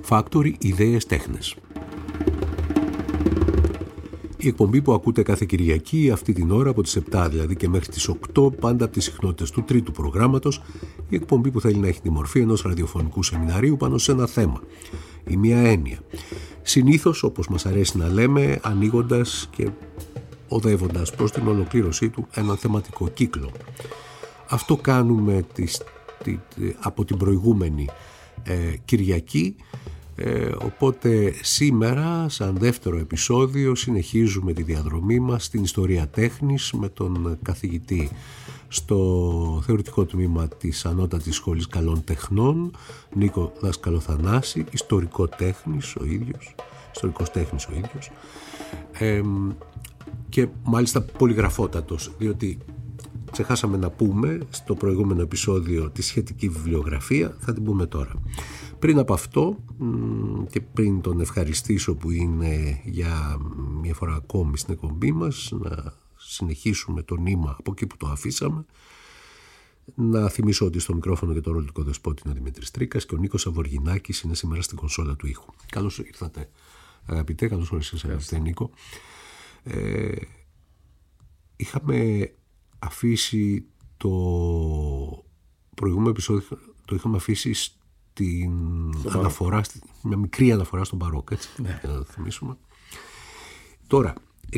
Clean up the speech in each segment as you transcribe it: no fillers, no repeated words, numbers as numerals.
Factory, ιδέες τέχνες. Η εκπομπή που ακούτε κάθε Κυριακή, αυτή την ώρα από τις 7 δηλαδή και μέχρι τις 8, πάντα από τις συχνότητες του τρίτου προγράμματος, η εκπομπή που θέλει να έχει τη μορφή ενός ραδιοφωνικού σεμιναρίου πάνω σε ένα θέμα ή μια έννοια. Συνήθως, όπως μας αρέσει να λέμε, ανοίγοντας και οδεύοντας προς την ολοκλήρωσή του έναν θεματικό κύκλο. Αυτό κάνουμε από την προηγούμενη Κυριακή, οπότε σήμερα σαν δεύτερο επεισόδιο συνεχίζουμε τη διαδρομή μας στην ιστορία τέχνης με τον καθηγητή στο θεωρητικό τμήμα της Ανώτατης Σχολής Καλών Τεχνών, Νίκο Δασκαλοθανάση, ιστορικός τέχνης ο ίδιος, και μάλιστα πολυγραφότατος, διότι ξεχάσαμε να πούμε στο προηγούμενο επεισόδιο τη σχετική βιβλιογραφία, θα την πούμε τώρα. Πριν από αυτό και πριν τον ευχαριστήσω που είναι για μια φορά ακόμη στην εκπομπή μας, να συνεχίσουμε το νήμα από εκεί που το αφήσαμε, να θυμίσω ότι στο μικρόφωνο και το ρολικό δεσπότη είναι ο Δημήτρης Τρίκας και ο Νίκος Αβοργινάκης είναι σήμερα στην κονσόλα του ήχου. Καλώς ήρθατε αγαπητέ, καλώς ήρθατε αγαπητέ Νίκο. Είχαμε αφήσει το προηγούμενο επεισόδιο, το είχαμε αφήσει στην αναφορά, μια μικρή αναφορά στον Μπαρόκ, έτσι, για να το θυμίσουμε. Τώρα,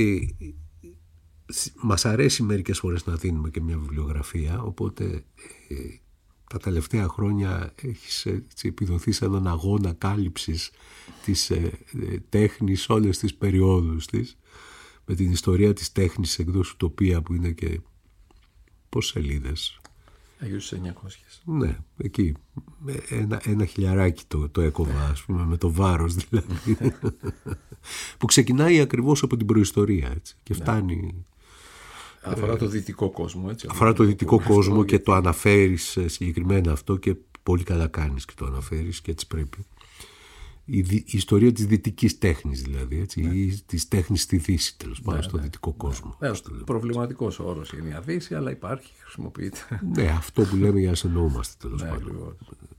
μας αρέσει μερικές φορές να δίνουμε και μια βιβλιογραφία, οπότε τα τελευταία χρόνια έχεις επιδοθεί σε έναν αγώνα κάλυψης της τέχνης όλες τις περιόδους της, με την ιστορία της τέχνης εκδός Ουτοπία που είναι και πόσες σελίδες. Αγίους 900. Ναι, εκεί ένα χιλιαράκι το έκοβα, ας πούμε, με το βάρος δηλαδή, που ξεκινάει ακριβώς από την προϊστορία, έτσι, και φτάνει. Αφορά το δυτικό κόσμο, έτσι. Αφορά το δυτικό κόσμο και το αναφέρεις συγκεκριμένα αυτό και πολύ καλά κάνεις και το αναφέρεις και έτσι πρέπει. Η ιστορία της δυτικής τέχνης δηλαδή, έτσι, ή της τέχνης στη Δύση, τέλος πάντων, στο δυτικό κόσμο. Προβληματικός ο όρος είναι η Δύση, αλλά υπάρχει, χρησιμοποιείται. Ναι, αυτό που λέμε για να εννοούμαστε, τέλος πάντων.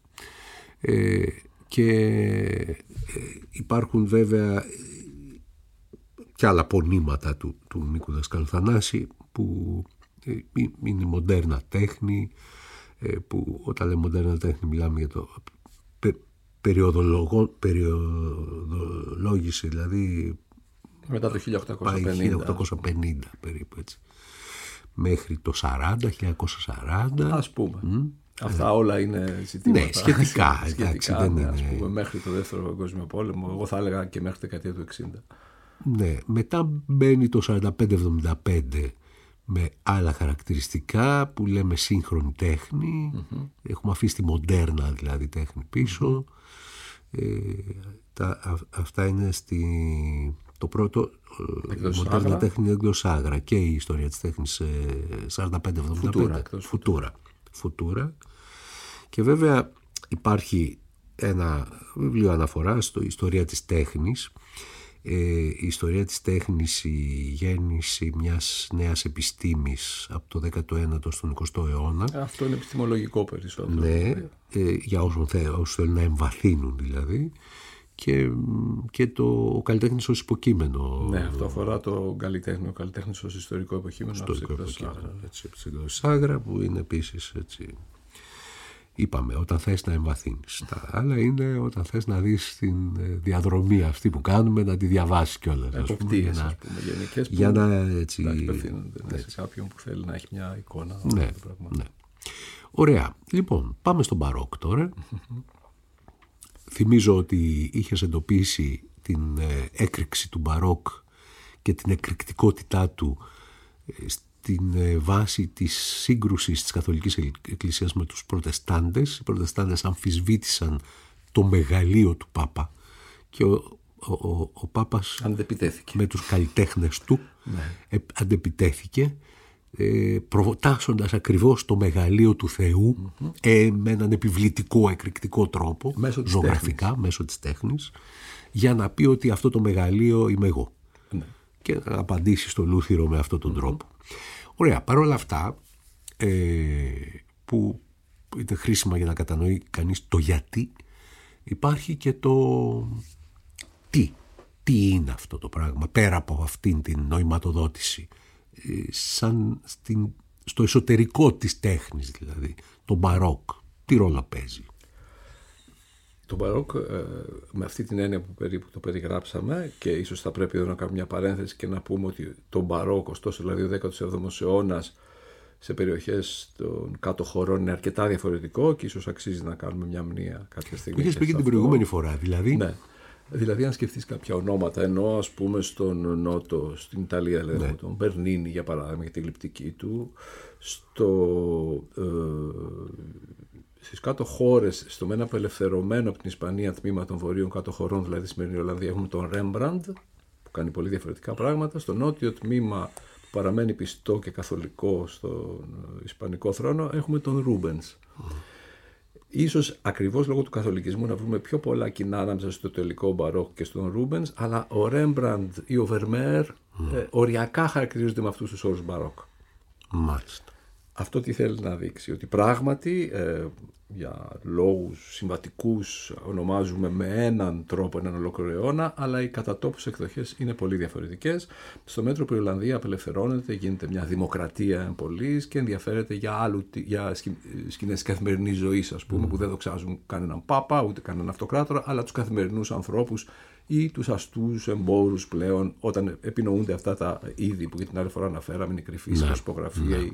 Και υπάρχουν βέβαια και άλλα πονήματα του Νίκου Δασκαλοθανάση που είναι η μοντέρνα τέχνη, που όταν λέμε μοντέρνα τέχνη μιλάμε για το περιοδολόγηση, δηλαδή μετά το 1850 περίπου, έτσι, μέχρι το 1940 ας πούμε. Αυτά όλα είναι ζητήματα. Ναι, σχετικά, εντάξει, δεν είναι. Ας πούμε, μέχρι το δεύτερο παγκόσμιο πόλεμο, εγώ θα έλεγα και μέχρι τη δεκαετία του 60. Ναι, μετά μπαίνει το 45-75 με άλλα χαρακτηριστικά που λέμε σύγχρονη τέχνη. Έχουμε αφήσει τη μοντέρνα δηλαδή τέχνη πίσω. Αυτά είναι το πρώτο, η μοντέρνα τέχνη έκδοση Άγρα και η ιστορία της τέχνης 45-75. Φουτούρα. Και βέβαια υπάρχει ένα βιβλίο αναφορά στο ιστορία της τέχνης. Η ιστορία της τέχνης, η γέννηση μιας νέας επιστήμης από το 19ο στον 20ο αιώνα. Αυτό είναι επιστημολογικό περισσότερο. Ναι, για όσους θέλουν να εμβαθύνουν δηλαδή, και ο καλλιτέχνης ως υποκείμενο. Ναι, αυτό αφορά το καλλιτέχνη, ο καλλιτέχνης ως ιστορικό υποκείμενο. Ιστορικό υποκείμενο, έτσι, Άγρα, που είναι επίσης έτσι. Είπαμε, όταν θες να εμβαθύνεις. Τα άλλα είναι όταν θες να δεις την διαδρομή αυτή που κάνουμε, να τη διαβάσεις κιόλας. Εποπτείες, ας πούμε, γενικές, για να έτσι. Απευθύνονται σε κάποιον που θέλει να έχει μια εικόνα. Ναι. Ωραία. Λοιπόν, πάμε στον Μπαρόκ τώρα. Θυμίζω ότι είχες εντοπίσει την έκρηξη του Μπαρόκ και την εκρηκτικότητά του στην βάση της σύγκρουσης της Καθολικής Εκκλησίας με τους Προτεστάντες. Οι Προτεστάντες αμφισβήτησαν το μεγαλείο του Πάπα και ο Πάπας αντεπιτέθηκε με τους καλλιτέχνες του. Αντεπιτέθηκε, προτάσσοντας ακριβώς το μεγαλείο του Θεού με έναν επιβλητικό, εκρηκτικό τρόπο, ζωγραφικά, μέσω της τέχνης, για να πει ότι αυτό το μεγαλείο είμαι εγώ. Και να απαντήσει στο Λούθυρο με αυτόν τον τρόπο. Ωραία, παρόλα αυτά, που είναι χρήσιμα για να κατανοεί κανείς το γιατί, υπάρχει και το τι είναι αυτό το πράγμα πέρα από αυτήν την νοηματοδότηση, σαν στο εσωτερικό της τέχνης, δηλαδή το μπαρόκ, τι ρόλο παίζει? Το μπαρόκ, με αυτή την έννοια που περίπου το περιγράψαμε, και ίσως θα πρέπει εδώ να κάνουμε μια παρένθεση και να πούμε ότι το μπαρόκ, ωστόσο δηλαδή ο 17ος αιώνας σε περιοχές των κάτω χωρών είναι αρκετά διαφορετικό και ίσως αξίζει να κάνουμε μια μνήα κάποια στιγμή. Είχες πει και την προηγούμενη φορά, δηλαδή. Ναι. Δηλαδή, αν σκεφτείς κάποια ονόματα, ενώ ας πούμε στον Νότο, στην Ιταλία, δηλαδή, τον Μπερνίνι για παράδειγμα, για τη γλυπτική του, στις κάτω χώρες, στο μένα απελευθερωμένο από την Ισπανία τμήμα των βορείων κάτω χωρών, δηλαδή στη σημερινή Ολλανδία, έχουμε τον Ρέμπραντ, που κάνει πολύ διαφορετικά πράγματα. Στο νότιο τμήμα, που παραμένει πιστό και καθολικό στον Ισπανικό θρόνο, έχουμε τον Ρούμπενς. Ίσως ακριβώς λόγω του καθολικισμού να βρούμε πιο πολλά κοινά ανάμεσα στο τελικό μπαρόκ και στον Ρούμπενς, αλλά ο Ρέμπραντ ή ο Βερμέρ οριακά χαρακτηρίζονται με αυτούς τους όρους μπαρόκ. Μάλιστα. Αυτό τι θέλει να δείξει? Ότι πράγματι για λόγους συμβατικούς ονομάζουμε με έναν τρόπο έναν ολόκληρο αιώνα, αλλά οι κατατόπους εκδοχές είναι πολύ διαφορετικές. Στο μέτρο που η Ολλανδία απελευθερώνεται, γίνεται μια δημοκρατία εμπολής και ενδιαφέρεται για σκηνές καθημερινής ζωής, ας πούμε, που δεν δοξάζουν κανέναν πάπα ούτε κανέναν αυτοκράτορα, αλλά τους καθημερινούς ανθρώπους ή τους αστούς εμπόρους πλέον, όταν επινοούνται αυτά τα είδη που για την άλλη φορά αναφέραμε, η κρυφή σκοπογραφία ή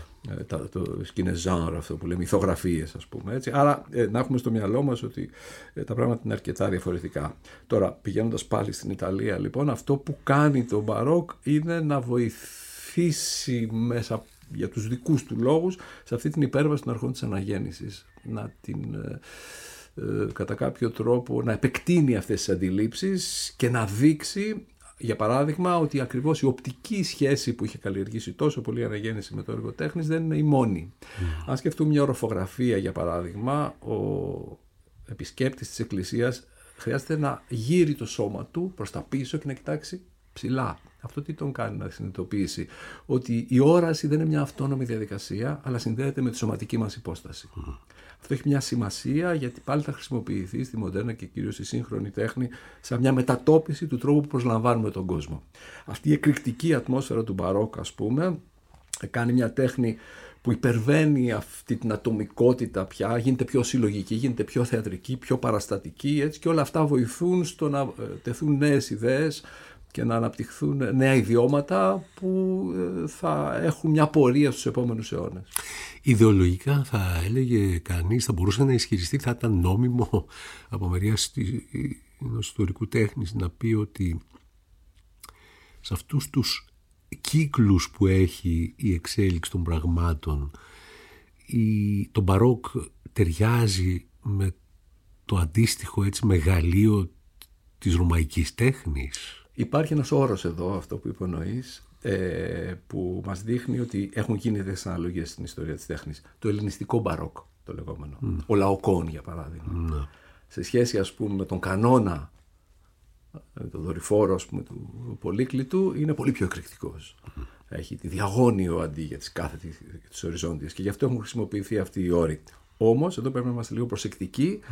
σκηνές genre, αυτό που λέμε, ηθογραφίες, ας πούμε. Έτσι. Άρα να έχουμε στο μυαλό μας ότι τα πράγματα είναι αρκετά διαφορετικά. Τώρα, πηγαίνοντας πάλι στην Ιταλία, λοιπόν, αυτό που κάνει το μπαρόκ είναι να βοηθήσει μέσα για τους δικούς του λόγους σε αυτή την υπέρβαση των αρχών της αναγέννησης, να την κατά κάποιο τρόπο να επεκτείνει αυτές τις αντιλήψεις και να δείξει, για παράδειγμα, ότι ακριβώς η οπτική σχέση που είχε καλλιεργήσει τόσο πολύ η αναγέννηση με το έργο τέχνης δεν είναι η μόνη. Αν σκεφτούμε μια οροφογραφία, για παράδειγμα, ο επισκέπτης της εκκλησίας χρειάζεται να γύρει το σώμα του προς τα πίσω και να κοιτάξει ψηλά. Αυτό τι τον κάνει να συνειδητοποιήσει? Ότι η όραση δεν είναι μια αυτόνομη διαδικασία, αλλά συνδέεται με τη σωματική μας υπόσταση. Αυτό έχει μια σημασία, γιατί πάλι θα χρησιμοποιηθεί στη μοντέρνα και κυρίως στη σύγχρονη τέχνη σαν μια μετατόπιση του τρόπου που προσλαμβάνουμε τον κόσμο. Αυτή η εκρηκτική ατμόσφαιρα του μπαρόκ, ας πούμε, κάνει μια τέχνη που υπερβαίνει αυτή την ατομικότητα πια, γίνεται πιο συλλογική, γίνεται πιο θεατρική, πιο παραστατική, έτσι, και όλα αυτά βοηθούν στο να τεθούν νέες ιδέες και να αναπτυχθούν νέα ιδιώματα που θα έχουν μια πορεία στους επόμενους αιώνες. Ιδεολογικά θα έλεγε κανείς, θα μπορούσε να ισχυριστεί, θα ήταν νόμιμο από μεριάς ενός ιστορικού τέχνης να πει ότι σε αυτούς τους κύκλους που έχει η εξέλιξη των πραγμάτων, το μπαρόκ ταιριάζει με το αντίστοιχο έτσι μεγαλείο της ρωμαϊκής τέχνης. Υπάρχει ένας όρος εδώ, αυτό που υπονοείς, που μας δείχνει ότι έχουν γίνει τέτοιες αναλογίες στην ιστορία της τέχνης. Το ελληνιστικό μπαρόκ, το λεγόμενο. Ο Λαοκόν, για παράδειγμα. Σε σχέση, ας πούμε, με τον κανόνα, το δορυφόρο, ας πούμε, του Πολύκλητου, είναι πολύ πιο εκρηκτικός. Έχει τη διαγώνιο αντί για τις κάθετες και τις οριζόντιες, και γι' αυτό έχουν χρησιμοποιηθεί αυτοί οι όροι. Όμως, εδώ πρέπει να είμαστε λίγο προσεκτικοί.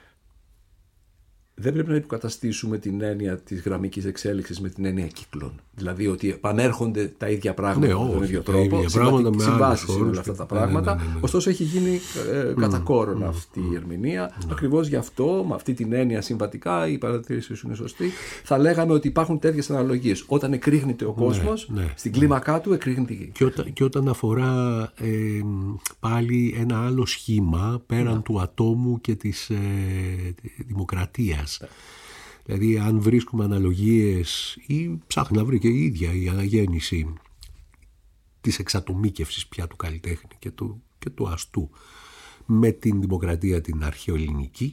Δεν πρέπει να υποκαταστήσουμε την έννοια της γραμμικής εξέλιξης με την έννοια κύκλων. Δηλαδή ότι επανέρχονται τα ίδια πράγματα με τον ίδιο τρόπο. Συμβάσεις είναι όλα αυτά τα πράγματα. Ωστόσο έχει γίνει κατά κόρον αυτή η ερμηνεία. Ακριβώς γι' αυτό, με αυτή την έννοια συμβατικά, η παρατήρηση σου είναι σωστή, θα λέγαμε ότι υπάρχουν τέτοιες αναλογίες. Όταν εκρήγνεται ο κόσμος, στην κλίμακά του εκρήγνεται η γη. Και όταν αφορά πάλι ένα άλλο σχήμα πέραν του ατόμου και της δημοκρατίας. Δηλαδή, αν βρίσκουμε αναλογίες ή ψάχνει να βρει και η ίδια η αναγέννηση της εξατομίκευσης πια του καλλιτέχνη και του αστού με την δημοκρατία την αρχαιοελληνική,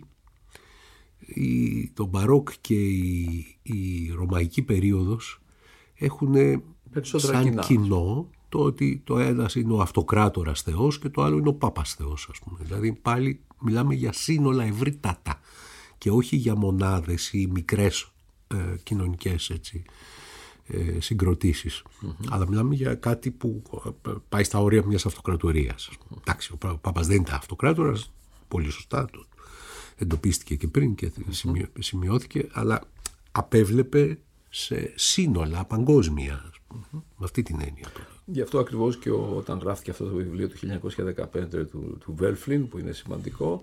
το μπαρόκ και η ρωμαϊκή περίοδος έχουν σαν κοινό το ότι το ένας είναι ο αυτοκράτορας θεός και το άλλο είναι ο πάπας θεός, ας πούμε. Δηλαδή πάλι μιλάμε για σύνολα ευρύτατα και όχι για μονάδες ή μικρές κοινωνικές συγκροτήσεις. Αλλά μιλάμε για κάτι που πάει στα όρια μιας αυτοκρατορίας. Εντάξει, ο Πάπας δεν ήταν αυτοκράτορας, πολύ σωστά. εντοπίστηκε και πριν και σημειώθηκε, αλλά απέβλεπε σε σύνολα παγκόσμια, με αυτή την έννοια. Γι' αυτό ακριβώς και όταν γράφτηκε αυτό το βιβλίο του 1915 του Βέλφλιν, που είναι σημαντικό,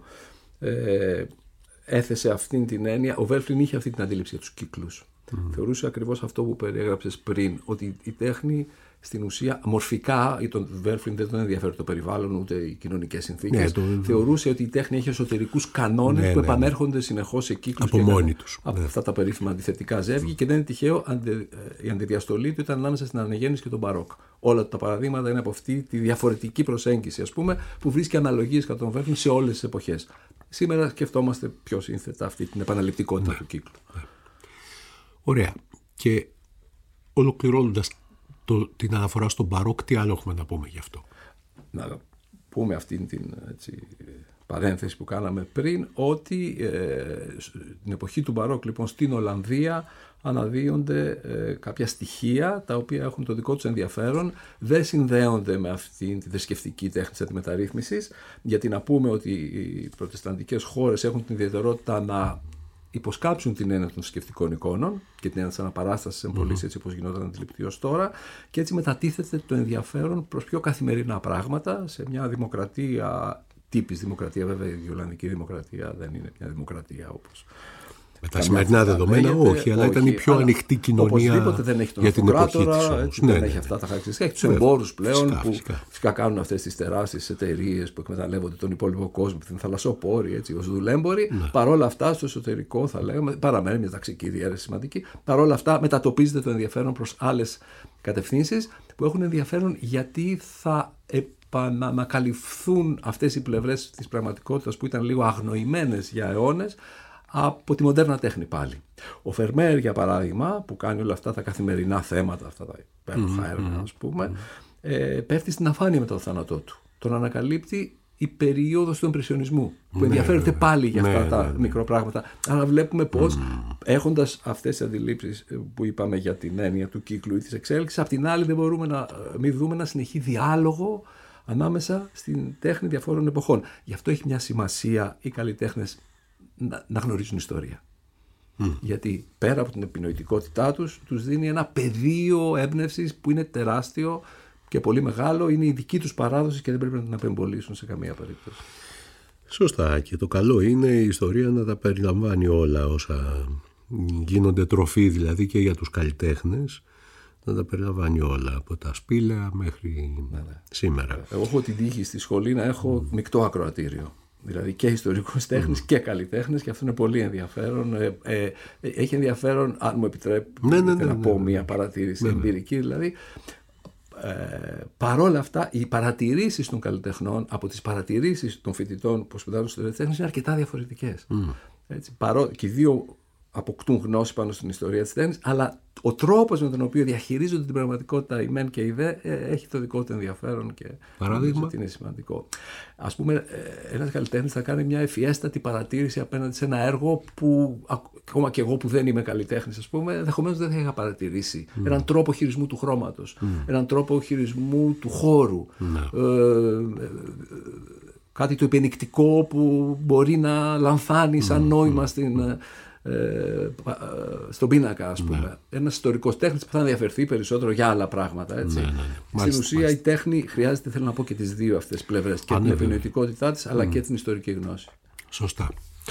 έθεσε αυτήν την έννοια. Ο Βέλφλιν είχε αυτή την αντίληψη για τους κύκλους. Θεωρούσε ακριβώς αυτό που περιέγραψες πριν, ότι η τέχνη στην ουσία μορφικά, ή τον Βέλφλιν δεν τον ενδιαφέρει το περιβάλλον ούτε οι κοινωνικές συνθήκες. Θεωρούσε ότι η τέχνη έχει εσωτερικούς κανόνες που επανέρχονται συνεχώς σε κύκλους από μόνοι τους. Από αυτά τα περίφημα αντιθετικά ζεύγη, και δεν είναι τυχαίο η αντιδιαστολή του ήταν ανάμεσα στην Αναγέννηση και τον Μπαρόκ. Όλα τα παραδείγματα είναι από αυτή τη διαφορετική προσέγγιση, ας πούμε, που βρίσκει αναλογίες κατά τον Βέλφλιν σε όλες τις εποχές. Σήμερα σκεφτόμαστε πιο σύνθετα αυτή την επαναληπτικότητα του κύκλου. Ωραία. Και ολοκληρώνοντας την αναφορά στον Μπαρόκ, τι άλλο έχουμε να πούμε γι' αυτό? Να πούμε αυτήν την παρένθεση που κάναμε πριν, ότι την εποχή του Μπαρόκ, λοιπόν, στην Ολλανδία αναδύονται κάποια στοιχεία τα οποία έχουν το δικό τους ενδιαφέρον, δεν συνδέονται με αυτήν τη θρησκευτική τέχνη της αντιμεταρρύθμισης, γιατί να πούμε ότι οι προτεσταντικές χώρες έχουν την ιδιαιτερότητα να υποσκάψουν την έννοια των θρησκευτικών εικόνων και την έννοια της αναπαράστασης εμπολής, έτσι όπως γινόταν αντιληπτή ως τώρα, και έτσι μετατίθεται το ενδιαφέρον προς πιο καθημερινά πράγματα σε μια δημοκρατία, τύπης δημοκρατία, βέβαια η Ολλανδική δημοκρατία δεν είναι μια δημοκρατία όπως με τα σημερινά δεδομένα, όχι, αλλά ήταν η πιο ανοιχτή κοινωνία. Οπωσδήποτε δεν έχει τον αυτοκράτορα, δεν έχει αυτά τα χαρακτηριστικά. Έχει τους εμπόρους πλέον που φυσικά κάνουν αυτές τις τεράστιες εταιρείες που εκμεταλλεύονται τον υπόλοιπο κόσμο, την θαλασσοπόροι, έτσι, ως δουλέμποροι. Παρόλα αυτά, στο εσωτερικό, θα λέγαμε, παραμένει μια ταξική διαίρεση σημαντική. Παρόλα αυτά, μετατοπίζεται το ενδιαφέρον προς άλλες κατευθύνσεις που έχουν ενδιαφέρον, γιατί θα επανακαλυφθούν αυτές οι πλευρές της πραγματικότητας που ήταν λίγο αγνοημένες για αιώνες από τη μοντέρνα τέχνη πάλι. Ο Φερμέρ, για παράδειγμα, που κάνει όλα αυτά τα καθημερινά θέματα, αυτά τα υπέροχα έργα, ας πούμε, πέφτει στην αφάνεια μετά το θάνατό του. Τον ανακαλύπτει η περίοδος του εμπρεσιονισμού, που ενδιαφέρεται πάλι για αυτά τα μικροπράγματα. Άρα βλέπουμε πως, έχοντας αυτές τις αντιλήψεις που είπαμε για την έννοια του κύκλου ή της εξέλιξης, απ' την άλλη δεν μπορούμε να μην δούμε ένα συνεχή διάλογο ανάμεσα στην τέχνη διαφόρων εποχών. Γι' αυτό έχει μια σημασία οι καλλιτέχνες να γνωρίζουν ιστορία. Γιατί πέρα από την επινοητικότητά τους δίνει ένα πεδίο έμπνευσης που είναι τεράστιο και πολύ μεγάλο, είναι η δική τους παράδοση και δεν πρέπει να την απεμπολίσουν σε καμία περίπτωση. Σωστά, και το καλό είναι η ιστορία να τα περιλαμβάνει όλα όσα γίνονται τροφή, δηλαδή και για τους καλλιτέχνες, να τα περιλαμβάνει όλα, από τα σπήλαια μέχρι σήμερα. Εγώ έχω την τύχη στη σχολή να έχω μεικτό ακροατήριο. Δηλαδή και ιστορικούς τέχνης και καλλιτέχνες, και αυτό είναι πολύ ενδιαφέρον. Έχει ενδιαφέρον, αν μου επιτρέπετε να πω μια παρατήρηση εμπειρική, δηλαδή. Παρόλα αυτά, οι παρατηρήσεις των καλλιτεχνών από τις παρατηρήσεις των φοιτητών που σπουδάζουν ιστορία της τέχνης είναι αρκετά διαφορετικές. Και οι δύο αποκτούν γνώση πάνω στην ιστορία της τέχνης, αλλά ο τρόπος με τον οποίο διαχειρίζονται την πραγματικότητα η μεν και η δε έχει το δικό του ενδιαφέρον και παράδειγμα είναι σημαντικό. Ας πούμε, ένας καλλιτέχνης θα κάνει μια ευφιέστατη παρατήρηση απέναντι σε ένα έργο που ακόμα και εγώ που δεν είμαι καλλιτέχνης, ας πούμε, ενδεχομένως δεν θα είχα παρατηρήσει. Έναν τρόπο χειρισμού του χρώματος, έναν τρόπο χειρισμού του χώρου, κάτι το υπενικτικό που μπορεί να λανθάνει σαν νόημα στον πίνακα, ας πούμε. Ένας ιστορικός τέχνης που θα ενδιαφερθεί περισσότερο για άλλα πράγματα, έτσι. Στην ουσία η τέχνη χρειάζεται, θέλω να πω, και τις δύο αυτές πλευρές, και την επινοητικότητά της αλλά και την ιστορική γνώση. Σωστά.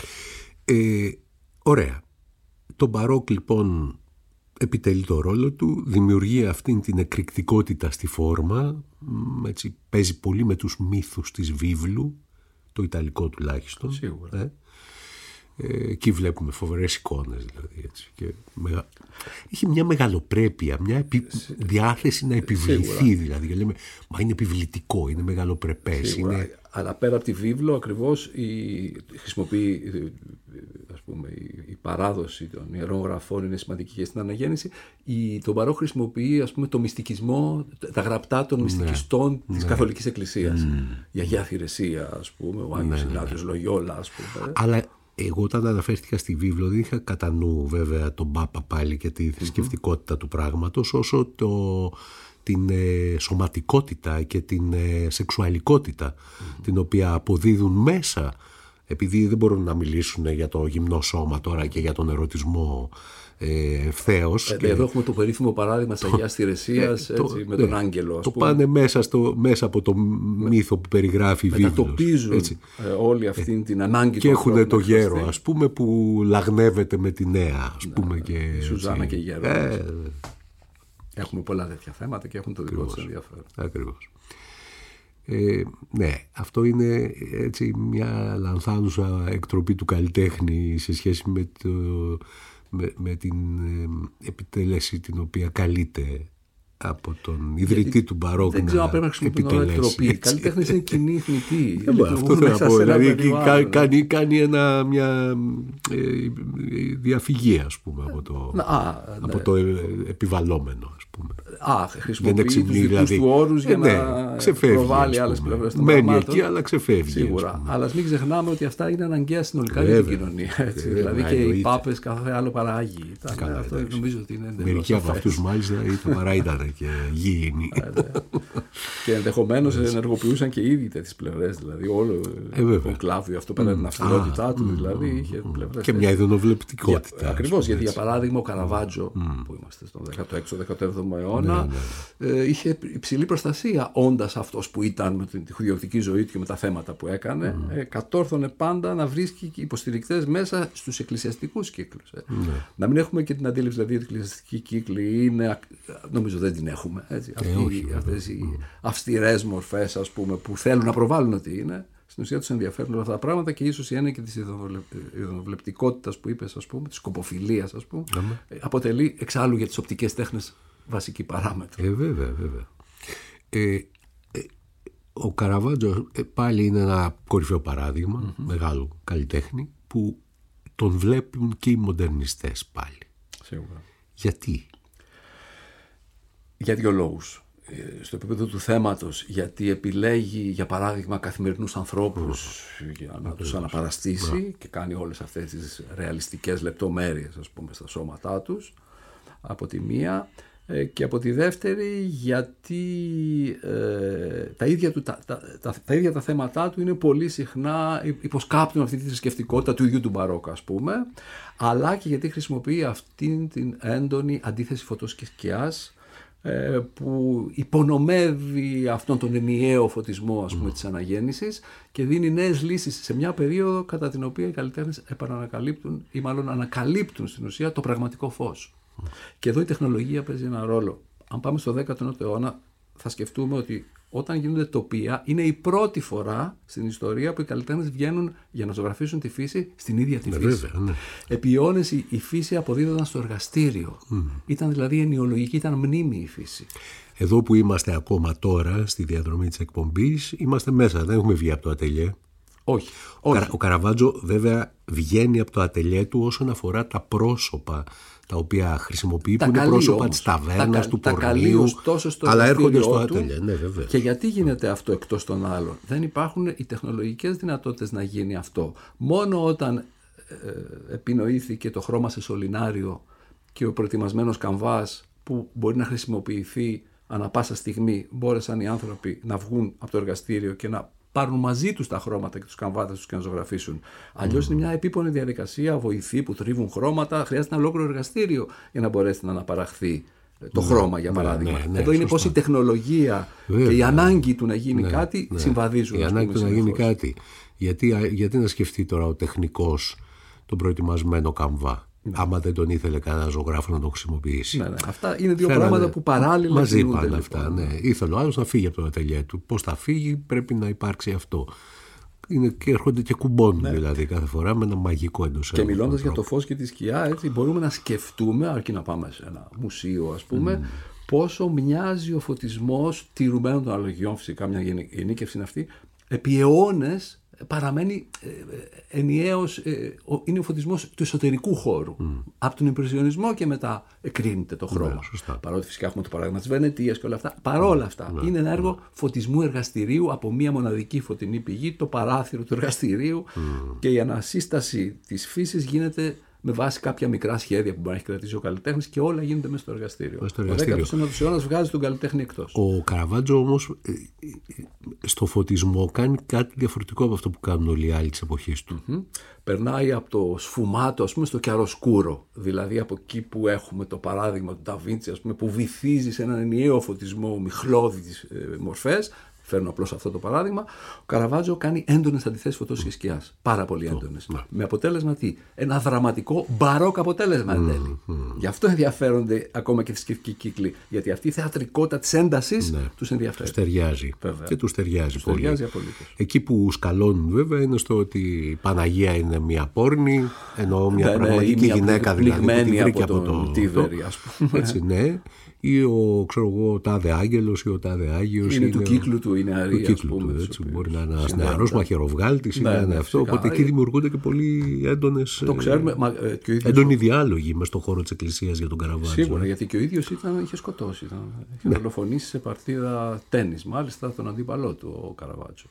Ωραία. Το Μπαρόκ, λοιπόν, επιτελεί το ρόλο του, δημιουργεί αυτήν την εκρηκτικότητα στη φόρμα, έτσι, παίζει πολύ με τους μύθους της βίβλου, το ιταλικό τουλάχιστον. Σίγουρα. Εκεί βλέπουμε φοβερές εικόνες, δηλαδή, έτσι, και έχει μια μεγαλοπρέπεια, μια διάθεση να επιβληθεί, δηλαδή, και λέμε, μα είναι επιβλητικό, είναι μεγαλοπρεπές. Είναι... Αλλά πέρα από τη βίβλο ακριβώς χρησιμοποιεί, ας πούμε, η παράδοση των ιερών γραφών είναι σημαντική και στην αναγέννηση. Το Μπαρόκ χρησιμοποιεί, ας πούμε, το μυστικισμό, τα γραπτά των μυστικιστών της Καθολικής Εκκλησίας. Η Αγία Θηρεσία, ας πούμε, ο Άγιος Ινάτιος Λογιόλα, ας πούμε. Αλλά εγώ όταν αναφέρθηκα στη βίβλο δεν είχα κατά νου βέβαια τον Πάπα πάλι και τη θρησκευτικότητα του πράγματος, όσο την σωματικότητα και την σεξουαλικότητα την οποία αποδίδουν μέσα επειδή δεν μπορούν να μιλήσουν για το γυμνό σώμα τώρα και για τον ερωτισμό ευθέως. Εδώ έχουμε το περίφημο παράδειγμα της Αγιάς Θηρεσίας με τον Άγγελο. Το πάνε μέσα από το μύθο που περιγράφει η βίβλος. Μετατοπίζουν όλη αυτή την ανάγκη και έχουν το γέρο, ας πούμε, που λαγνεύεται με τη νέα, ας πούμε. Και η Σουζάνα και η γέρο. Έχουμε πολλά τέτοια θέματα και έχουν το δικό τους ενδιαφέρον. Ακριβώς. Ναι, αυτό είναι έτσι μια λανθάνουσα εκτροπή του καλλιτέχνη σε σχέση με την επιτέλεση την οποία καλείται από τον ιδρυτή του Μπαρόκ. Δεν ξέρω αν πρέπει να χρησιμοποιήσουμε την εκτροπή. Η καλλιτέχνη είναι κοινή θνητή. Αυτό θέλω να πω. Δηλαδή κάνει μια διαφυγή, ας πούμε, από το επιβαλλόμενο, ας πούμε. Χρησιμοποιεί τους δικούς του όρους για να προβάλλει άλλες πλευρές των πραγμάτων. Μένει εκεί, αλλά ξεφεύγει. Σίγουρα. Αλλά ας μην ξεχνάμε ότι αυτά είναι αναγκαία συνολικά για την κοινωνία. Δηλαδή και οι πάπες κάθε άλλο παράγει. Αυτό νομίζω ότι είναι εντελώς. Μερικοί από αυτούς μάλιστα παρά ήταν και γήινοι. Και ενδεχομένως ενεργοποιούσαν και οι ίδιοι τέτοιες πλευρές. Δηλαδή όλο ο Κλάβιο αυτό πέρα την αυστηρότητά του δηλαδή είχε πλευρές. Και μια ειδωνοβλεπτικότητα. Ακριβώς, γιατί για παράδειγμα ο Καραβάτζο που είμαστε στον 16ο-17ο αιώνα είχε υψηλή προστασία, όντας αυτός που ήταν με την ιδιωτική ζωή του και με τα θέματα που έκανε, κατόρθωνε πάντα να βρίσκει υποστηρικτές μέσα στους εκκλησιαστικούς κύκλους. Να μην έχουμε και την αντίληψη δηλαδή ότι οι εκκλησιαστικοί κύκλοι είναι, νομίζω δεν την έχουμε, αυτές οι αυστηρές μορφές, ας πούμε, που θέλουν να προβάλλουν ότι είναι. Στην ουσία τους ενδιαφέρουν όλα αυτά τα πράγματα και ίσως η έννοια και της ειδωνοβλεπτικότητας που είπες, ας πούμε, της σκοποφιλίας, ας πούμε, αποτελεί εξάλλου για τις οπτικές τέχνες βασική παράμετρο. Βέβαια. Ο Καραβάτζο πάλι είναι ένα κορυφαίο παράδειγμα μεγάλου καλλιτέχνη που τον βλέπουν και οι μοντερνιστές πάλι. Σίγουρα. Γιατί? Για δύο λόγους. Στο επίπεδο του θέματος, γιατί επιλέγει για παράδειγμα καθημερινούς ανθρώπους για να τους αναπαραστήσει και κάνει όλες αυτές τις ρεαλιστικές λεπτομέρειες, ας πούμε, στα σώματά τους, από τη μία, και από τη δεύτερη γιατί τα ίδια τα θέματά του είναι πολύ συχνά υποσκάπτουν αυτή τη θρησκευτικότητα του ίδιου του Μπαρόκ, ας πούμε, αλλά και γιατί χρησιμοποιεί αυτήν την έντονη αντίθεση φωτός και σκιάς που υπονομεύει αυτόν τον ενιαίο φωτισμό, ας πούμε, της αναγέννησης και δίνει νέες λύσεις σε μια περίοδο κατά την οποία οι καλλιτέχνες επανανακαλύπτουν ή μάλλον ανακαλύπτουν στην ουσία το πραγματικό φως. Και εδώ η τεχνολογία παίζει ένα ρόλο. Αν πάμε στο 19ο αιώνα θα σκεφτούμε ότι όταν γίνονται τοπία είναι η πρώτη φορά στην ιστορία που οι καλλιτέχνες βγαίνουν για να ζωγραφίσουν τη φύση στην ίδια τη φύση. Βέβαια, ναι. Επί αιώνες η φύση αποδίδονταν στο εργαστήριο. Ήταν δηλαδή ενιολογική, ήταν μνήμη η φύση. Εδώ που είμαστε ακόμα τώρα στη διαδρομή της εκπομπής είμαστε μέσα, δεν έχουμε βγει από το ατελιέ. Όχι. Ο Καραβάτζο βέβαια βγαίνει από το ατελιέ του όσον αφορά τα πρόσωπα τα οποία χρησιμοποιεί, που είναι πρόσωπα της ταβέρνας, του πορνείου, αλλά έρχονται στο ατελιέ. Ναι, βέβαια. Και γιατί γίνεται αυτό εκτός των άλλων? Δεν υπάρχουν οι τεχνολογικές δυνατότητες να γίνει αυτό. Μόνο όταν επινοήθηκε το χρώμα σε σωληνάριο και ο προετοιμασμένος καμβάς που μπορεί να χρησιμοποιηθεί ανα πάσα στιγμή, μπόρεσαν οι άνθρωποι να βγουν από το εργαστήριο και να πάρουν μαζί τους τα χρώματα και τους καμβάτες τους και να ζωγραφίσουν. Αλλιώς είναι μια επίπονη διαδικασία, βοηθοί που θρύβουν χρώματα, χρειάζεται ένα ολόκληρο εργαστήριο για να μπορέσει να αναπαραχθεί το χρώμα, για παράδειγμα. Εδώ είναι πως η τεχνολογία και η ανάγκη του να γίνει κάτι συμβαδίζουν. Η ανάγκη του να γίνει κάτι. Γιατί να σκεφτεί τώρα ο τεχνικός τον προετοιμασμένο καμβά, άμα δεν τον ήθελε κανένα ζωγράφο να τον χρησιμοποιήσει. Ναι. Αυτά είναι δύο πράγματα που παράλληλα μαζί πάνε αυτά. Ναι. Ήθελε ο άλλος να φύγει από το ατελιέ του. Πώς θα φύγει, πρέπει να υπάρξει αυτό. Και έρχονται και κουμπώνουν δηλαδή κάθε φορά με ένα μαγικό εντός. Και μιλώντας για το φως και τη σκιά, έτσι, μπορούμε να σκεφτούμε, αρκεί να πάμε σε ένα μουσείο, ας πούμε, πόσο μοιάζει ο φωτισμός τηρουμένων των αναλογιών, φυσικά μια γενίκευση είναι αυτή, επί αιώνες παραμένει ενιαίος, είναι ο φωτισμός του εσωτερικού χώρου. Από τον Ιμπρεσιονισμό και μετά εκρίνεται το χρώμα. Παρότι φυσικά έχουμε το παράδειγμα της Βενετίας και όλα αυτά. Παρόλα αυτά είναι ένα έργο φωτισμού εργαστηρίου από μία μοναδική φωτεινή πηγή, το παράθυρο του εργαστηρίου, και η ανασύσταση της φύσης γίνεται με βάση κάποια μικρά σχέδια που μπορεί να έχει κρατήσει ο καλλιτέχνης και όλα γίνονται μέσα στο εργαστήριο. Ο 19ος αιώνας βγάζει τον καλλιτέχνη εκτός. Ο Καραβάτζο όμως στο φωτισμό κάνει κάτι διαφορετικό από αυτό που κάνουν όλοι οι άλλοι της εποχής του. Περνάει από το σφουμάτο, ας πούμε, στο κιαροσκούρο. Δηλαδή από εκεί που έχουμε το παράδειγμα του Νταβίντσι, ας πούμε, που βυθίζει σε έναν ενιαίο φωτισμό μιχλώδεις μορφές. Φέρνω απλώς αυτό το παράδειγμα. Ο Καραβάτζο κάνει έντονες αντιθέσεις φωτός και σκιάς. Πάρα πολύ έντονες. Με αποτέλεσμα τι? Ένα δραματικό μπαρόκ αποτέλεσμα εν τέλει. Γι' αυτό ενδιαφέρονται ακόμα και θρησκευτικοί κύκλοι. Γιατί αυτή η θεατρικότητα της έντασης τους ενδιαφέρει. Τους ταιριάζει. Βέβαια. Και τους ταιριάζει πολύ. Απολύτως. Εκεί που σκαλώνουν βέβαια είναι στο ότι η Παναγία είναι μια πόρνη, ενώ μια πραγματική γυναίκα δηλαδή που τη βρήκε από τον Τίβερη, ας πούμε. Έτσι, ναι. Ή ο τάδε άγγελος ή ο τάδε άγιος. Είναι του κύκλου του, είναι αρή, ας πούμε. Έτσι, μπορεί να είναι ένας νεαρός μαχαιροβγάλτης ή να είναι αυτό. Οπότε εκεί δημιουργούνται και πολύ έντονες. Το ξέρουμε. Έντονοι διάλογοι μες στον χώρο της Εκκλησίας για τον Καραβάτζο. Σίγουρα, γιατί και ο ίδιος είχε σκοτώσει. Είχε δολοφονήσει σε παρτίδα τένις, μάλιστα, τον αντίπαλό του, ο Καραβάτζο.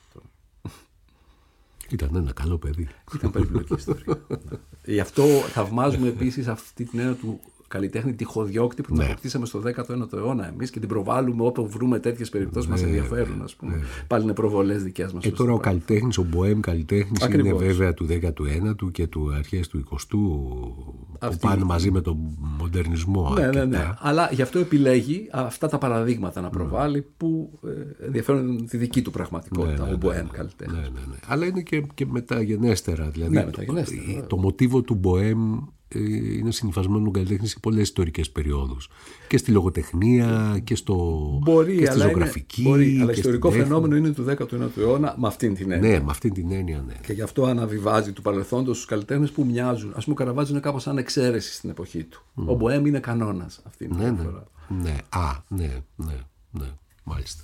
Ήταν ένα καλό παιδί. Ήταν περιπλοκή ιστορία. Γι' αυτό θαυμάζουμε επίσης αυτή την έννοια του καλλιτέχνη τυχοδιώκτη που την αποκτήσαμε στο 19ο αιώνα εμείς και την προβάλλουμε όπου βρούμε τέτοιες περιπτώσεις που μας ενδιαφέρουν, ας πούμε. Πάλι είναι προβολές δικές μας. Τώρα ο καλλιτέχνης, ο μποέμ καλλιτέχνης είναι βέβαια του 19ου και του αρχές του 20ου που πάνε μαζί με τον μοντερνισμό. Ναι. Αλλά γι' αυτό επιλέγει αυτά τα παραδείγματα να προβάλλει που ενδιαφέρουν τη δική του πραγματικότητα, ο μποέμ καλλιτέχνης. Ναι. Αλλά είναι και μεταγενέστερα. Δηλαδή το μοτίβο του μποέμ είναι συνυφασμένο τον καλλιτέχνη σε πολλές ιστορικές περιόδους. Και στη λογοτεχνία και στη ζωγραφική. Αλλά ιστορικό φαινόμενο είναι του 19ου αιώνα με αυτήν την έννοια. Ναι, με αυτήν την έννοια, ναι. Και γι' αυτό αναβιβάζει του παρελθόντος στους καλλιτέχνες που μοιάζουν. Ας πούμε, ο Καραβάτζο είναι κάπως σαν εξαίρεση στην εποχή του. Ο μποέμ είναι κανόνας. Αυτή είναι η διαφορά. Ναι, μάλιστα.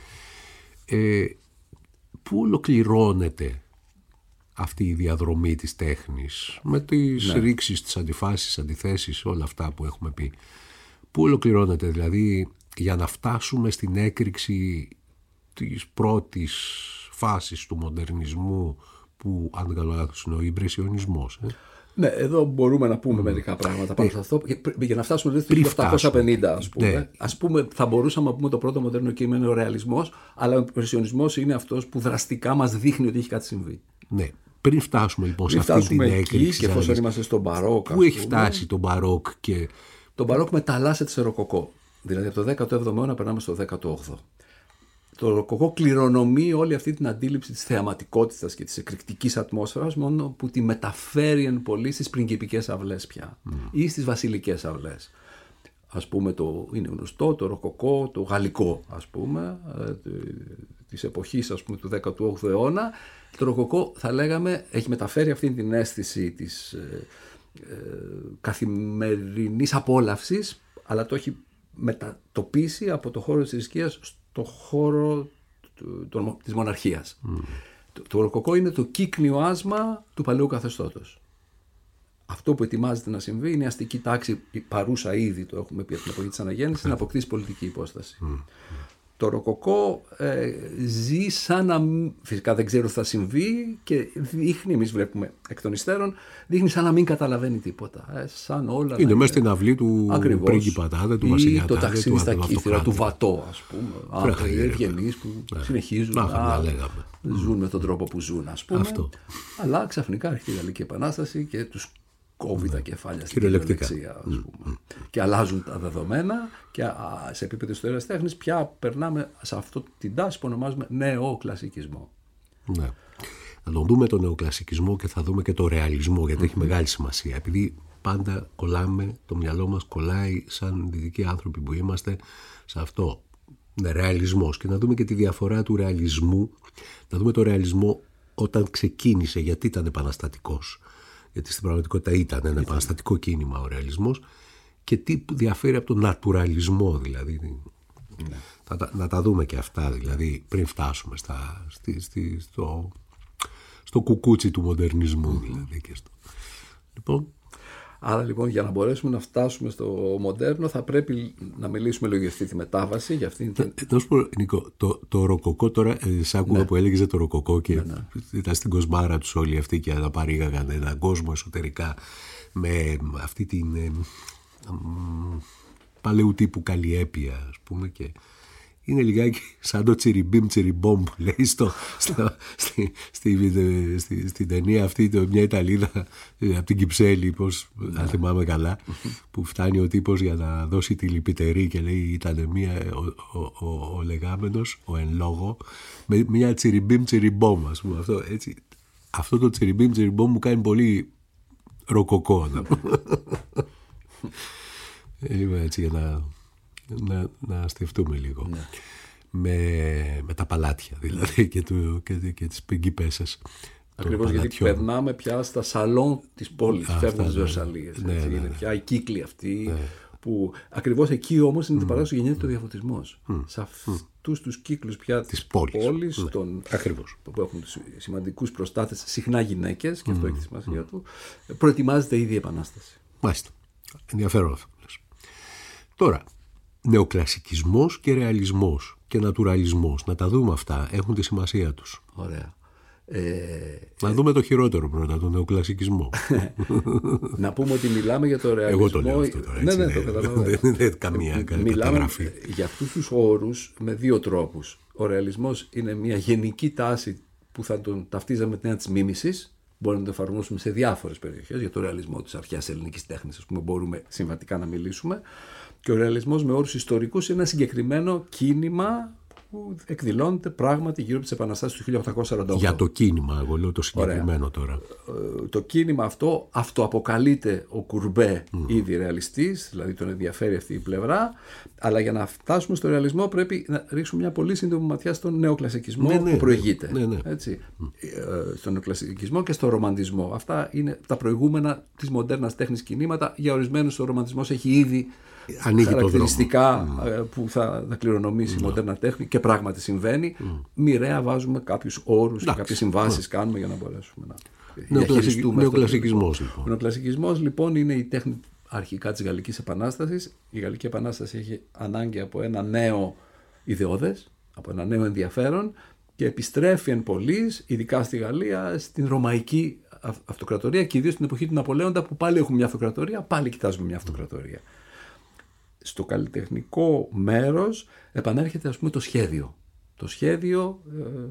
Πού ολοκληρώνεται αυτή η διαδρομή της τέχνης με τις ρήξεις, τις αντιφάσεις, αντιθέσεις, όλα αυτά που έχουμε πει? Πού ολοκληρώνεται δηλαδή για να φτάσουμε στην έκρηξη της πρώτης φάσης του μοντερνισμού που, αν δεν κάνω λάθος, είναι ο ιμπρεσιονισμός? Ναι, εδώ μπορούμε να πούμε μερικά πράγματα πάνω σε αυτό. Για να φτάσουμε δηλαδή στο 1850, ας πούμε. Ναι. Ας πούμε, θα μπορούσαμε να πούμε το πρώτο μοντέρνο κείμενο είναι ο ρεαλισμός, αλλά ο ιμπρεσιονισμός είναι αυτός που δραστικά μας δείχνει ότι έχει κάτι συμβεί. Ναι. Πριν φτάσουμε λοιπόν σε αυτή την έκρηξη. Και εφόσον είμαστε στο μπαρόκ. Πού έχει φτάσει το μπαρόκ και. Το μπαρόκ μεταλλάσσεται σε ροκοκό. Δηλαδή από το 17ο αιώνα περνάμε στο 18ο. Το ροκοκό κληρονομεί όλη αυτή την αντίληψη της θεαματικότητας και της εκρηκτικής ατμόσφαιρας, μόνο που τη μεταφέρει εν πολύ στις πριγκιπικές αυλές πια ή στις βασιλικές αυλές. Ας πούμε, είναι γνωστό το ροκοκό, το γαλλικό, ας πούμε, της εποχής, ας πούμε, του 18ου αιώνα. Το ροκοκό, θα λέγαμε, έχει μεταφέρει αυτή την αίσθηση της καθημερινής απόλαυσης, αλλά το έχει μετατοπίσει από το χώρο της θρησκείας στο χώρο της μοναρχίας. Το ροκοκό είναι το κύκνιο άσμα του παλαιού καθεστώτος. Αυτό που ετοιμάζεται να συμβεί είναι η αστική τάξη, παρούσα ήδη, το έχουμε πει από την εποχή της αναγέννησης, να αποκτήσει πολιτική υπόσταση. Το ροκοκό ζει σαν να. Φυσικά δεν ξέρω τι θα συμβεί και δείχνει, εμείς βλέπουμε εκ των υστέρων, δείχνει σαν να μην καταλαβαίνει τίποτα. Σαν όλα. Είναι μέσα στην αυλή του πρίγκιπα τάδε, του βασιλιά τάδε. Το ταξίδι στα κύθρα του Βατό, ας πούμε. Άνθρωποι ευγενείς που συνεχίζουν να ζουν με τον τρόπο που ζουν, ας πούμε. Αλλά ξαφνικά έρχεται η Γαλλική Επανάσταση και τους κόβει τα κεφάλια στην κυριολεξία, ας πούμε. Και αλλάζουν τα δεδομένα και σε επίπεδο ιστορίας τέχνης πια περνάμε σε αυτό την τάση που ονομάζουμε νεοκλασικισμό. Ναι. Θα τον δούμε τον νεοκλασικισμό και θα δούμε και το ρεαλισμό, γιατί έχει μεγάλη σημασία. Επειδή πάντα κολλάμε, το μυαλό μας κολλάει σαν δυτικοί άνθρωποι που είμαστε σε αυτό. Ναι, ρεαλισμός. Και να δούμε και τη διαφορά του ρεαλισμού. Να δούμε το ρεαλισμό όταν ξεκίνησε, γιατί ήταν επαναστατικός. Γιατί στην πραγματικότητα ήταν ένα επαναστατικό κίνημα ο ρεαλισμός, και τι διαφέρει από τον νατουραλισμό, δηλαδή. Ναι. Να τα δούμε και αυτά, δηλαδή, πριν φτάσουμε στο κουκούτσι του μοντερνισμού, δηλαδή. Λοιπόν. Άρα λοιπόν, για να μπορέσουμε να φτάσουμε στο μοντέρνο, θα πρέπει να μιλήσουμε λίγο για αυτή τη μετάβαση. Για αυτήν την... Να σου πω, Νίκο, το ροκοκό τώρα, σ' άκουγα που έλεγε το ροκοκό και ήταν στην κοσμάρα τους όλοι αυτοί και να παρήγαγαν έναν κόσμο εσωτερικά. με αυτή την παλαιού τύπου καλλιέπεια, ας πούμε, και είναι λιγάκι σαν το τσιριμπίμ τσιριμπόμ που λέει στην ταινία αυτή, μια Ιταλίδα από την Κυψέλη, αν θυμάμαι καλά, που φτάνει ο τύπος για να δώσει τη λυπητερή και λέει ήταν ο λεγάμενος, ο εν λόγω, με μια τσιριμπίμ τσιριμπόμ, ας πούμε. Αυτό το τσιριμπίμ τσιριμπόμ μου κάνει πολύ ροκοκό. Έτσι, για να στεφτούμε λίγο. Ναι. Με τα παλάτια δηλαδή και τις πριγκιπέσες. Ακριβώς, γιατί περνάμε πια στα σαλόν της πόλης, φεύγουν τις Βερσαλίες. Είναι πια οι κύκλοι αυτοί, που ακριβώς εκεί όμως είναι την παράδοση που γεννιέται ο διαφωτισμός. Σε αυτούς τους κύκλους πια της πόλης που έχουν σημαντικούς προστάτες, συχνά γυναίκες, και αυτό έχει τη σημασία του, προετοιμάζεται ήδη η Επανάσταση. Μάλιστα. Ενδιαφέρον αυτό. Τώρα, νεοκλασικισμός και ρεαλισμός και νατουραλισμός, να τα δούμε αυτά, έχουν τη σημασία τους. Ωραία. Να δούμε το χειρότερο πρώτα, τον νεοκλασικισμό. Να πούμε ότι μιλάμε για το ρεαλισμό. Εγώ το λέω αυτό τώρα, έτσι, ναι, το καταλαβαίνω. Δεν είναι καμία καταγραφή. Μιλάμε για αυτούς τους όρους με δύο τρόπους. Ο ρεαλισμός είναι μια γενική τάση που θα τον ταυτίζαμε με την έννοια της μίμησης. Μπορούμε να το εφαρμόσουμε σε διάφορες περιοχές. Για το ρεαλισμό της αρχαίας ελληνικής τέχνης, ας πούμε, μπορούμε συμβατικά να μιλήσουμε. Και ο ρεαλισμός με όρους ιστορικούς είναι ένα συγκεκριμένο κίνημα που εκδηλώνεται πράγματι γύρω από τις επαναστάσεις του 1848. Για το κίνημα, εγώ λέω το συγκεκριμένο. Ωραία. Τώρα. Το κίνημα αυτό αυτοαποκαλείται ο Κουρμπέ ήδη ρεαλιστής, δηλαδή τον ενδιαφέρει αυτή η πλευρά, αλλά για να φτάσουμε στο ρεαλισμό πρέπει να ρίξουμε μια πολύ σύντομη ματιά στον νεοκλασικισμό που προηγείται. Έτσι. Στον νεοκλασικισμό και στο ρομαντισμό. Αυτά είναι τα προηγούμενα της μοντέρνας τέχνης κινήματα. Για ορισμένους ο ρομαντισμός έχει ήδη χαρακτηριστικά που θα κληρονομήσει η μοντέρνα τέχνη, και πράγματι συμβαίνει. Μοιραία βάζουμε κάποιους όρους και κάποιες συμβάσεις κάνουμε για να μπορέσουμε να διαχειριστούμε. Νεοκλασικισμός, λοιπόν. Ο νεοκλασικισμός, λοιπόν, είναι η τέχνη αρχικά της Γαλλικής Επανάστασης. Η Γαλλική Επανάσταση έχει ανάγκη από ένα νέο ιδεώδες, από ένα νέο ενδιαφέρον, και επιστρέφει εν πολλοίς, ειδικά στη Γαλλία, στην ρωμαϊκή αυτοκρατορία, και ιδίως στην εποχή του Ναπολέοντα, που πάλι έχουμε μια αυτοκρατορία, πάλι κοιτάζουμε μια αυτοκρατορία. Στο καλλιτεχνικό μέρος επανέρχεται, ας πούμε, το σχέδιο. Το σχέδιο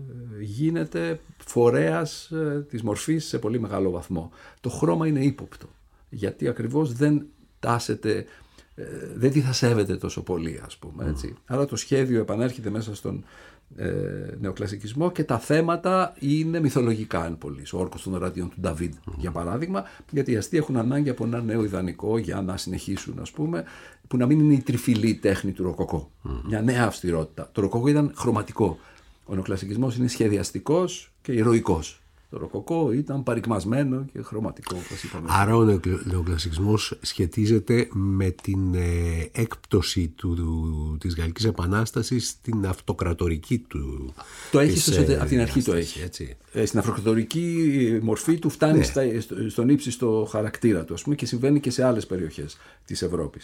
γίνεται φορέας της μορφής σε πολύ μεγάλο βαθμό. Το χρώμα είναι ύποπτο, γιατί ακριβώς δεν τάσεται, δεν διθασεύεται τόσο πολύ, ας πούμε, έτσι. Άρα το σχέδιο επανέρχεται μέσα στον νεοκλασικισμό, και τα θέματα είναι μυθολογικά εν πολλοίς. Ο όρκος των ορατιών του Νταβίδ, για παράδειγμα, γιατί οι αστεί έχουν ανάγκη από ένα νέο ιδανικό για να συνεχίσουν, ας πούμε, που να μην είναι η τριφυλή τέχνη του ροκοκό. Μια νέα αυστηρότητα. Το ροκοκό ήταν χρωματικό. Ο νεοκλασικισμός είναι σχεδιαστικός και ηρωικός. Το ροκοκό ήταν παρικμασμένο και χρωματικό, όπως είπαμε. Άρα ο νεοκλασικισμός σχετίζεται με την έκπτωση της Γαλλικής Επανάστασης στην αυτοκρατορική του. Το έχει από την αρχή, το έχει. Έτσι. Στην αυτοκρατορική μορφή του φτάνει στον ύψιστο χαρακτήρα του, ας πούμε, και συμβαίνει και σε άλλες περιοχές της Ευρώπης.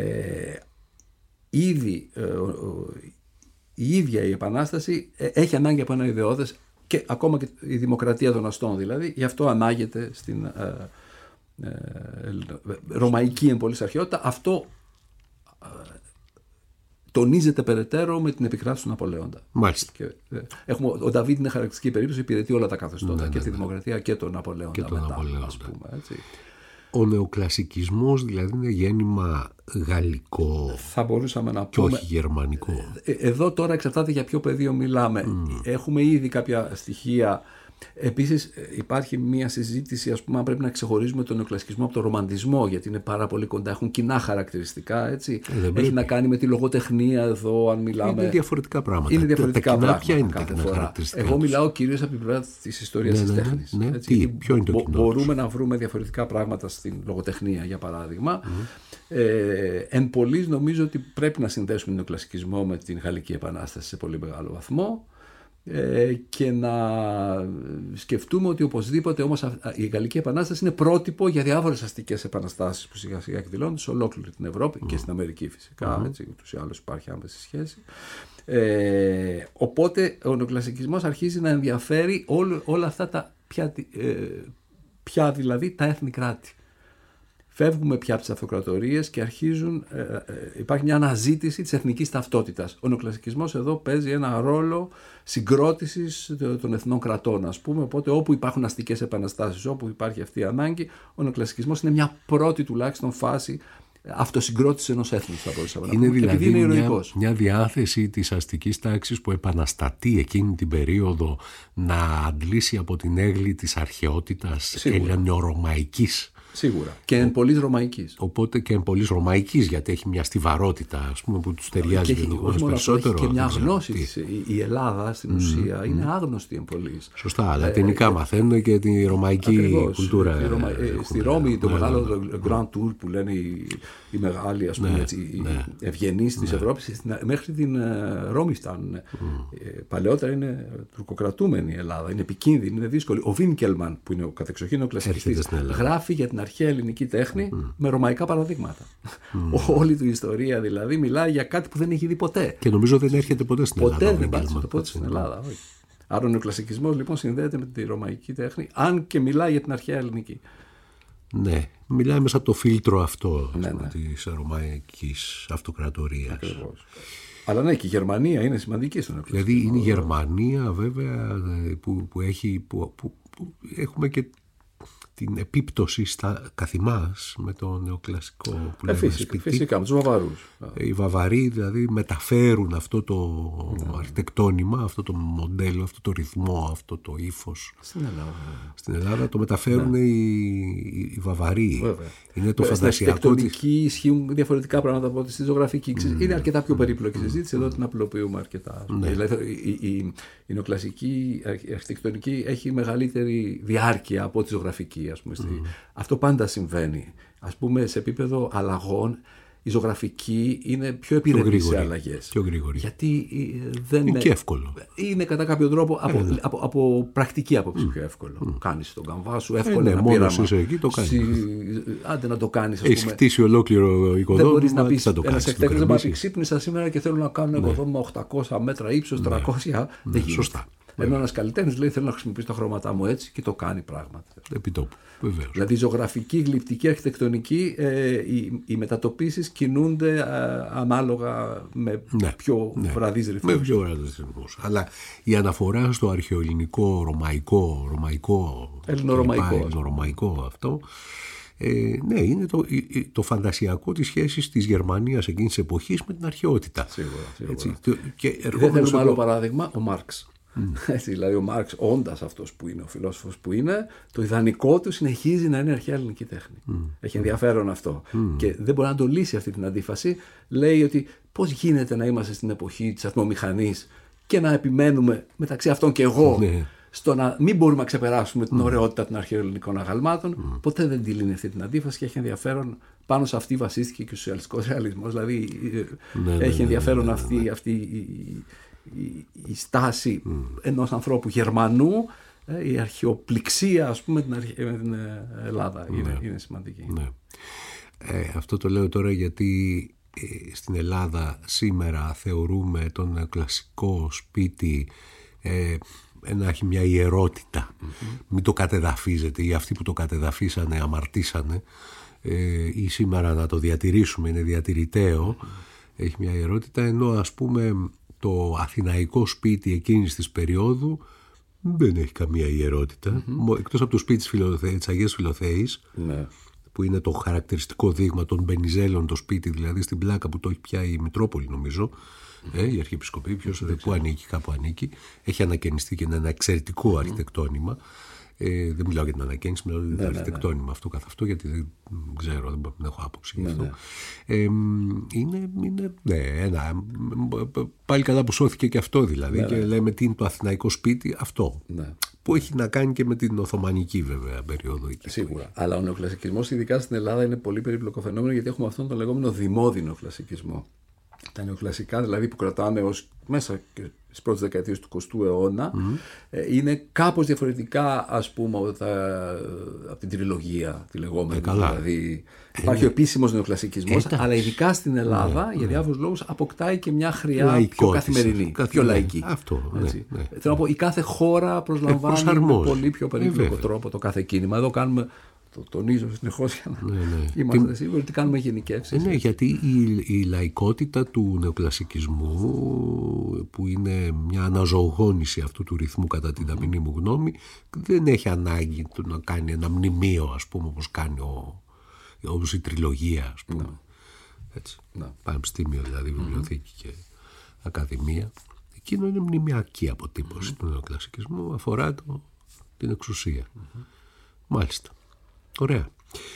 Ήδη η ίδια η Επανάσταση έχει ανάγκη από ένα ιδεώδες, και ακόμα και η δημοκρατία των αστών, δηλαδή, γι' αυτό ανάγεται στην ρωμαϊκή εν πολλής αρχαιότητα. Αυτό τονίζεται περαιτέρω με την επικράτηση του Ναπολέοντα. Μάλιστα. Και, ο Νταβίδ είναι χαρακτηριστική περίπτωση, υπηρετεί όλα τα καθεστώτα, και τη δημοκρατία και τον Ναπολέοντα. Και τον Ναπολέοντα. Ας πούμε, έτσι. Ο νεοκλασικισμός δηλαδή είναι γέννημα γαλλικό, θα μπορούσαμε να πούμε, και όχι γερμανικό. Εδώ τώρα εξαρτάται για ποιο πεδίο μιλάμε. Έχουμε ήδη κάποια στοιχεία. Επίσης υπάρχει μια συζήτηση, ας πούμε, αν πρέπει να ξεχωρίζουμε τον νεοκλασικισμό από τον ρομαντισμό, γιατί είναι πάρα πολύ κοντά, έχουν κοινά χαρακτηριστικά, έτσι. Έχει να κάνει με τη λογοτεχνία εδώ, αν μιλάμε. Είναι διαφορετικά πράγματα. Είναι διαφορετικά πράγματα. Ποια είναι κάθε φορά. Εγώ μιλάω κυρίως από την πλευρά της ιστορίας της τέχνης. Ποιο είναι το κοινό? Μπορούμε να βρούμε διαφορετικά πράγματα στην λογοτεχνία, για παράδειγμα. Εν πολλοίς νομίζω ότι πρέπει να συνδέσουμε τον νεοκλασικισμό με την Γαλλική Επανάσταση σε πολύ μεγάλο βαθμό. Και να σκεφτούμε ότι οπωσδήποτε όμως η Γαλλική Επανάσταση είναι πρότυπο για διάφορες αστικές επαναστάσεις που σιγά σιγά εκδηλώνονται σε ολόκληρη την Ευρώπη και στην Αμερική φυσικά, έτσι, ούτως ή άλλως υπάρχει άμεση σχέση. Οπότε ο νεοκλασικισμός αρχίζει να ενδιαφέρει όλα αυτά τα πια δηλαδή τα έθνη κράτη. φεύγουμε πια από τις αυτοκρατορίες και υπάρχει μια αναζήτηση της εθνικής ταυτότητας. Ο νεοκλασικισμός εδώ παίζει ένα ρόλο συγκρότησης των εθνών κρατών, ας πούμε. Οπότε όπου υπάρχουν αστικές επαναστάσεις, όπου υπάρχει αυτή η ανάγκη, ο νεοκλασικισμός είναι μια πρώτη τουλάχιστον φάση αυτοσυγκρότηση ενός έθνους, θα μπορούσαμε να πούμε. Είναι δηλαδή είναι μια διάθεση της αστικής τάξης που επαναστατεί εκείνη την περίοδο να αντλήσει από την έγκλη της αρχαιότητας ελληνορωμαϊκής. Σίγουρα. Και εν πολλής ρωμαϊκής. Οπότε και εν πολλής ρωμαϊκής, γιατί έχει μια στιβαρότητα, ας πούμε, που τους ταιριάζει περισσότερο. Έχει και μια γνώση της. Η Ελλάδα στην ουσία είναι άγνωστη εν πολλής. Σωστά, λατινικά μαθαίνουν και τη ρωμαϊκή κουλτούρα. Στη Ρώμη το μεγάλο Grand Tour που λένε οι μεγάλοι, ας πούμε, ευγενείς της Ευρώπης, μέχρι την Ρώμη φτάνουν. Παλαιότερα είναι τουρκοκρατούμενη η Ελλάδα, είναι επικίνδυνη, είναι δύσκολη. Ο Βίνκελμαν, που είναι ο κατεξοχήν ο κλασικιστής, γράφει για την αρχαία ελληνική τέχνη με ρωμαϊκά παραδείγματα. Όλη του η ιστορία δηλαδή μιλάει για κάτι που δεν έχει δει ποτέ. Και νομίζω δεν έρχεται ποτέ στην Ελλάδα. Ποτέ δεν πάτησε ποτέ στην Ελλάδα. Άρα ο νεοκλασικισμός λοιπόν συνδέεται με τη ρωμαϊκή τέχνη, αν και μιλάει για την αρχαία ελληνική. Ναι, μιλάει μέσα από το φίλτρο αυτό της ρωμαϊκής αυτοκρατορίας. Ακριβώς. Αλλά ναι, και η Γερμανία είναι σημαντική στον νεοκλασικισμό. Δηλαδή είναι η Γερμανία βέβαια που έχουμε και την επίπτωση στα καθημάς με το νεοκλασικό που λέμε σπίτι. Φυσικά, με τους Βαβαρούς. Οι Βαβαροί δηλαδή μεταφέρουν αυτό το αρχιτεκτόνημα, αυτό το μοντέλο, αυτό το ρυθμό, αυτό το ύφος. Στην Ελλάδα το μεταφέρουν οι Βαβαροί. Βέβαια. Είναι το φαντασιακό. Στην αρχιτεκτονική ισχύουν διαφορετικά πράγματα από ό,τι στη ζωγραφική. Είναι αρκετά πιο περίπλοκη συζήτηση, εδώ την απλοποιούμε αρκετά. Δηλαδή η νεοκλασική αρχιτεκτονική έχει μεγαλύτερη διάρκεια από τη ζωγραφική. Ας πούμε, αυτό πάντα συμβαίνει. Ας πούμε, σε επίπεδο αλλαγών, η ζωγραφική είναι πιο επιρρεπή σε αλλαγές. Πιο γρήγορη. Γιατί δεν είναι και εύκολο. Είναι κατά κάποιο τρόπο από πρακτική άποψη πιο εύκολο. Κάνεις τον καμβά σου εύκολα. Ναι, μόνος είσαι εκεί, το κάνεις. Άντε να το κάνεις. Έχεις χτίσει ολόκληρο οικοδόμημα. Δεν μπορείς να πεις ένας εκτέκτης, δεν πάει ξύπνησα σήμερα και θέλω να κάνω οικοδόμημα 800 μέτρα ύψος, 300. Δεν γίνεται. Σωστά. Ενώ ένας καλλιτέχνης λέει θέλω να χρησιμοποιήσω τα χρώματά μου έτσι και το κάνει πράγματι. Επιτόπου, βεβαίως. Δηλαδή ζωγραφική, γλυπτική, αρχιτεκτονική, οι μετατοπίσεις κινούνται ανάλογα με πιο βραδείς ρυθμούς. Με πιο βραδείς ρυθμούς. Αλλά η αναφορά στο αρχαιοελληνικό, ρωμαϊκό, ελληνορωμαϊκό αυτό, ναι, είναι το φαντασιακό της σχέσης της Γερμανίας εκείνης της εποχής με την αρχαιότητα. Σίγουρα. Έτσι, δεν θέλουμε άλλο παράδειγμα, ο Μάρξ. Έτσι, δηλαδή ο Μάρξ, όντας αυτός που είναι, ο φιλόσοφος που είναι, το ιδανικό του συνεχίζει να είναι αρχαία ελληνική τέχνη. Έχει ενδιαφέρον αυτό. Και δεν μπορεί να το λύσει αυτή την αντίφαση. Λέει ότι πώς γίνεται να είμαστε στην εποχή της ατμομηχανής και να επιμένουμε μεταξύ αυτών και εγώ στο να μην μπορούμε να ξεπεράσουμε την ωραιότητα των αρχαιοελληνικών αγαλμάτων. Ποτέ δεν τη λύνει αυτή την αντίφαση και έχει ενδιαφέρον. Πάνω σε αυτή βασίστηκε και ο σοσιαλιστικός ρεαλισμός. Δηλαδή έχει ενδιαφέρον αυτή η στάση ενός ανθρώπου Γερμανού, η αρχαιοπληξία, ας πούμε, με την Ελλάδα είναι σημαντική. Αυτό το λέω τώρα γιατί στην Ελλάδα σήμερα θεωρούμε τον κλασικό σπίτι να έχει μια ιερότητα. Μην το κατεδαφίζετε, ή αυτοί που το κατεδαφίσανε αμαρτήσανε, ή σήμερα να το διατηρήσουμε, είναι διατηρηταίο, έχει μια ιερότητα, ενώ ας πούμε το αθηναϊκό σπίτι εκείνης της περίοδου δεν έχει καμία ιερότητα, εκτός από το σπίτι της Αγίας Φιλοθέης, που είναι το χαρακτηριστικό δείγμα των Μπενιζέλων, το σπίτι δηλαδή στην πλάκα που το έχει πια η Μητρόπολη νομίζω, η Αρχιεπισκοπή, που ανήκει, κάπου ανήκει, έχει ανακαινιστεί και είναι ένα εξαιρετικό αρχιτεκτόνημα. Δεν μιλάω για την ανακαίνιση, μιλάω για το αρχιτεκτόνημα αυτό καθ' αυτό, γιατί δεν ξέρω, δεν έχω άποψη γι' αυτό. Πάλι καλά που σώθηκε και αυτό δηλαδή, και λέμε τι είναι το αθηναϊκό σπίτι, αυτό. Που έχει να κάνει και με την Οθωμανική βέβαια περίοδο εκεί. Σίγουρα. Αλλά ο νεοκλασικισμός, ειδικά στην Ελλάδα, είναι πολύ περίπλοκο φαινόμενο, γιατί έχουμε αυτόν τον λεγόμενο δημόδινο κλασικισμό. Τα νεοκλασικά δηλαδή που κρατάνε ως μέσα και στις πρώτες δεκαετίες του 20ου αιώνα είναι κάπως διαφορετικά, ας πούμε, από την τριλογία τη λεγόμενη. Δηλαδή υπάρχει ο επίσημος νεοκλασικισμός, αλλά ειδικά στην Ελλάδα για διάφορους λόγους αποκτάει και μια χρειά πιο καθημερινή, πιο λαϊκή. Αυτό, θέλω να πω, η κάθε χώρα προσλαμβάνει με πολύ πιο περίπλοκο τρόπο το κάθε κίνημα. Εδώ κάνουμε το τονίζω συνεχώς για να είμαστε σίγουροι ότι κάνουμε γενικεύσεις. Ναι, γιατί η λαϊκότητα του νεοκλασικισμού, που είναι μια αναζωογόνηση αυτού του ρυθμού κατά την ταπεινή μου γνώμη, δεν έχει ανάγκη να κάνει ένα μνημείο, ας πούμε, όπως κάνει όπως η τριλογία, ας πούμε. Έτσι. Πανεπιστήμιο δηλαδή, βιβλιοθήκη και ακαδημία. Εκείνο είναι μνημιακή αποτύπωση του νεοκλασικισμού, αφορά την εξουσία. Μάλιστα. Ωραία.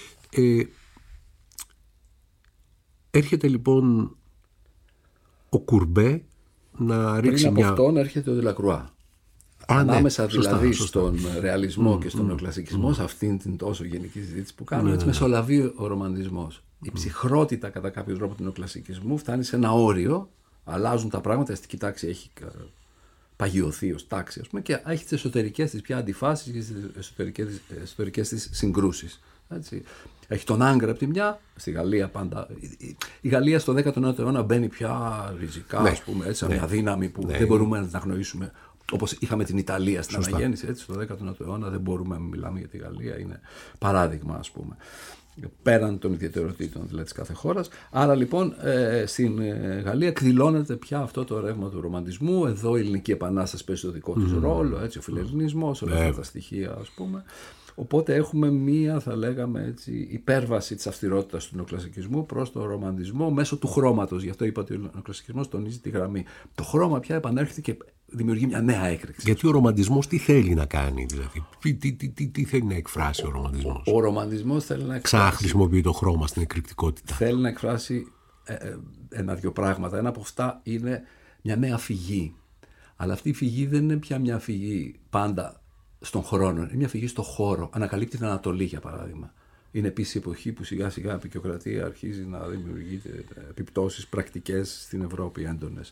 Έρχεται λοιπόν ο Κουρμπέ να ρίξει Πριν από αυτόν έρχεται ο Delacroix. Ανάμεσα δηλαδή στον ρεαλισμό και στον νεοκλασικισμό, σε αυτήν την τόσο γενική συζήτηση που κάνουμε, έτσι μεσολαβεί ο ρομαντισμός. Η ψυχρότητα κατά κάποιο τρόπο του νεοκλασικισμού φτάνει σε ένα όριο, αλλάζουν τα πράγματα, η αστική τάξη έχει παγιωθεί ως τάξη, ας πούμε, και έχει τις εσωτερικές της πια αντιφάσεις και τις εσωτερικές της συγκρούσεις. Έτσι. Έχει τον Άγκρα από τη μια, στη Γαλλία πάντα. Η Γαλλία στο 19ο αιώνα μπαίνει πια ριζικά, ας πούμε, έτσι, μια δύναμη που δεν μπορούμε να την αγνοήσουμε. Όπως είχαμε την Ιταλία στην αναγέννηση, έτσι, στο 19ο αιώνα δεν μπορούμε να μιλάμε για τη Γαλλία, είναι παράδειγμα, ας πούμε, πέραν των ιδιαιτεροτήτων δηλαδή της κάθε χώρας. Άρα λοιπόν στην Γαλλία εκδηλώνεται πια αυτό το ρεύμα του ρομαντισμού. Εδώ η Ελληνική Επανάσταση παίζει το δικό του ρόλο, έτσι, ο φιλελληνισμός, όλα αυτά τα στοιχεία, ας πούμε. Οπότε έχουμε μία, θα λέγαμε έτσι, υπέρβαση της αυστηρότητας του νεοκλασικισμού προς τον ρομαντισμό μέσω του χρώματος. Γι' αυτό είπα ότι ο νεοκλασικισμός τονίζει τη γραμμή. Το χρώμα πια επανέρχεται και δημιουργεί μια νέα έκρηξη. Γιατί ο ρομαντισμός τι θέλει να κάνει, δηλαδή, τι θέλει να εκφράσει ο ρομαντισμός? Ο ρομαντισμός θέλει να εκφράσει. Ξαναχρησιμοποιεί το χρώμα στην εκρηκτικότητα. Θέλει να εκφράσει ένα-δυο πράγματα. Ένα από αυτά είναι μια νέα φυγή. Αλλά αυτή η φυγή δεν είναι πια μια φυγή πάντα στον χρόνο, είναι μια φυγή στον χώρο. Ανακαλύπτει την Ανατολή, για παράδειγμα. Είναι επίσης η εποχή που σιγά σιγά η αποικιοκρατία αρχίζει να δημιουργεί επιπτώσεις πρακτικές στην Ευρώπη έντονες.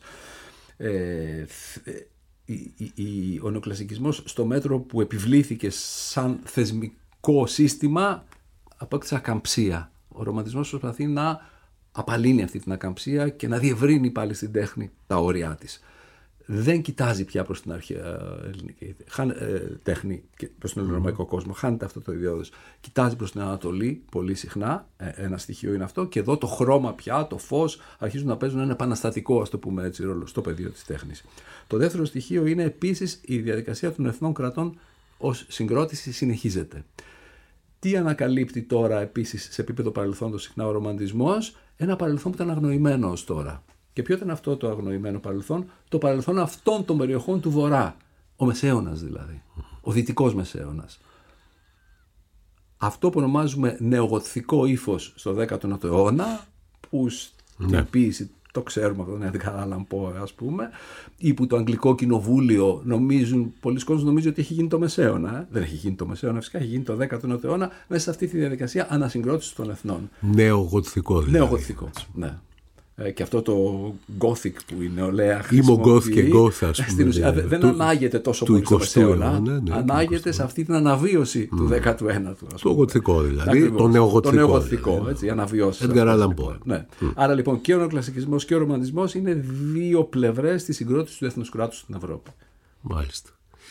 Ο νεοκλασικισμός, στο μέτρο που επιβλήθηκε σαν θεσμικό σύστημα, απόκτησε ακαμψία. Ο ρομαντισμός προσπαθεί να απαλύνει αυτή την ακαμψία και να διευρύνει πάλι στην τέχνη τα όρια της. Δεν κοιτάζει πια προς την αρχαία ελληνική τέχνη και προς τον ελληνικό κόσμο. Χάνεται αυτό το ιδιώδες. Κοιτάζει προς την Ανατολή πολύ συχνά. Ένα στοιχείο είναι αυτό. Και εδώ το χρώμα πια, το φως, αρχίζουν να παίζουν ένα επαναστατικό, ας το πούμε έτσι, ρόλο στο πεδίο της τέχνης. Το δεύτερο στοιχείο είναι επίσης η διαδικασία των εθνών κρατών ως συγκρότηση συνεχίζεται. Τι ανακαλύπτει τώρα επίσης σε επίπεδο παρελθόντος συχνά ο ρομαντισμός? Ένα παρελθόν που ήταν αγνοημένο ως τώρα. Και ποιο ήταν αυτό το αγνοημένο παρελθόν? Το παρελθόν αυτών των περιοχών του Βορρά. Ο Μεσαίωνας δηλαδή. Ο Δυτικός Μεσαίωνας. Αυτό που ονομάζουμε νεογοτθικό ύφος στο 19ο αιώνα, που στην ποίηση το ξέρουμε από τον Edgar Allan Poe, ας πούμε, ή που το Αγγλικό Κοινοβούλιο πολλοί κόσμοι νομίζουν ότι έχει γίνει το Μεσαίωνα. Δεν έχει γίνει το Μεσαίωνα, φυσικά έχει γίνει το 19ο αιώνα μέσα σε αυτή τη διαδικασία ανασυγκρότησης των εθνών. Νεογοτθικό δηλαδή. Νεογοτθικό, ναι. Και αυτό το Gothic που η νεολαία χρησιμοποιεί. Είμαι Goth και Goth, ας πούμε. Στην ουσία δεν ανάγεται τόσο πολύ στο Μεσαίωνα, ανάγεται σε αυτή την αναβίωση του 19ου. Το γοτθικό δηλαδή, το νεογοτθικό. Η αναβίωση. Edgar Allan Poe. Ναι. Άρα λοιπόν και ο νεοκλασικισμός και ο ρομαντισμός είναι δύο πλευρές της συγκρότησης του έθνους κράτους στην Ευρώπη. Μάλιστα.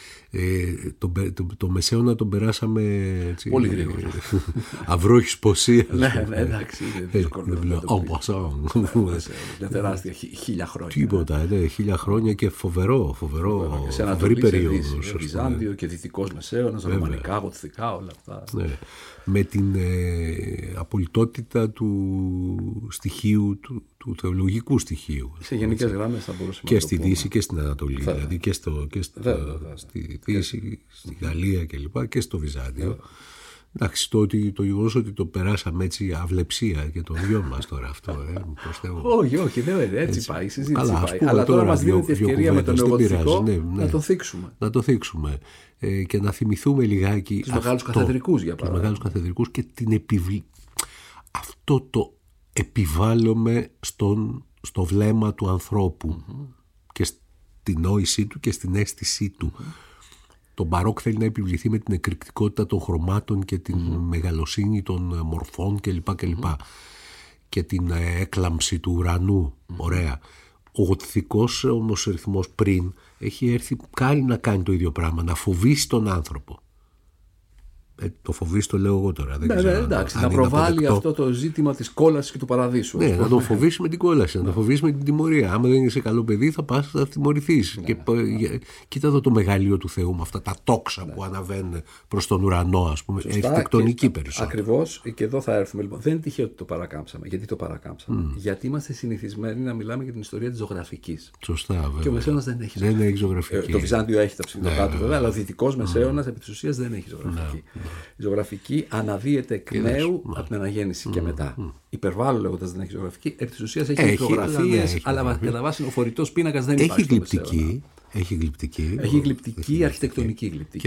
Το Μεσαίωνα τον περάσαμε έτσι, πολύ γρήγορα. Αυρόχης ποσία. Ναι, εντάξει, είναι δύσκολο. Είναι τεράστια, 1000 χρόνια. Τίποτα, 1000 χρόνια και φοβερή περίοδος. Βυζάντιο και Δυτικός Μεσαίωνας, ρωμανικά, γοτθικά, όλα αυτά. Με την απολυτότητα του στοιχείου, του θεολογικού στοιχείου. Σε γενικές γραμμές θα μπορούσαμε και στη Δύση και στην Ανατολή, δηλαδή και στη Δύση, στη Γαλλία κλπ. Και στο Βυζάντιο. Εντάξει, το γεγονός ότι το περάσαμε έτσι αυλεψία και το δυο μας τώρα αυτό. Όχι, δεν έτσι πάει η συζήτηση. Αλλά τώρα μας δίνεται ευκαιρία με τον νεογοτθικό να το θίξουμε. Να το θίξουμε και να θυμηθούμε λιγάκι τους μεγάλους καθεδρικούς, για παράδειγμα. Τους μεγάλους καθεδρικούς και αυτό το επιβάλλουμε στο βλέμμα του ανθρώπου και στην νόησή του και στην αίσθησή του. Το μπαρόκ θέλει να επιβληθεί με την εκρηκτικότητα των χρωμάτων και την μεγαλοσύνη των μορφών κλπ. Και την έκλαμψη του ουρανού. Ωραία. Ο γοτθικός όμως ρυθμός πριν έχει έρθει κάλλη να κάνει το ίδιο πράγμα, να φοβήσει τον άνθρωπο. Το φοβείς, το λέω εγώ τώρα. Εντάξει, να προβάλλει αυτό το ζήτημα της κόλασης και του παραδείσου. Ναι, να τον φοβήσει με την κόλαση, να τον φοβήσει με την τιμωρία. Άμα δεν είσαι καλό παιδί, θα πας, θα τιμωρηθείς. Κοίτα εδώ το μεγαλείο του Θεού με αυτά τα τόξα που αναβαίνουν προς τον ουρανό, ας πούμε. Έχει τεκτονική περισσότερο. Ακριβώς, και εδώ θα έρθουμε λοιπόν. Δεν είναι τυχαίο ότι το παρακάμψαμε. Γιατί το παρακάμψαμε? Γιατί είμαστε συνηθισμένοι να μιλάμε για την ιστορία της ζωγραφικής. Σωστά, βέβαια. Και ο Μεσαίωνας δεν έχει ζωγραφική. Το Βυζάντιο έχει τα ψηφιδωτά του, βέβαια, αλλά ο Δυτικός Μεσαίωνας επί της ουσίας δεν έχει ζωγραφική. Η ζωγραφική αναδύεται εκ νέου από την αναγέννηση και μετά. Υπερβάλλω λέγοντας δεν έχει ζωγραφική. Επί της ουσίας έχει μικρογραφίες, αλλά κατά βάση ο φορητός πίνακας δεν υπάρχει. Έχει γλυπτική. Έχει γλυπτική, αρχιτεκτονική γλυπτική.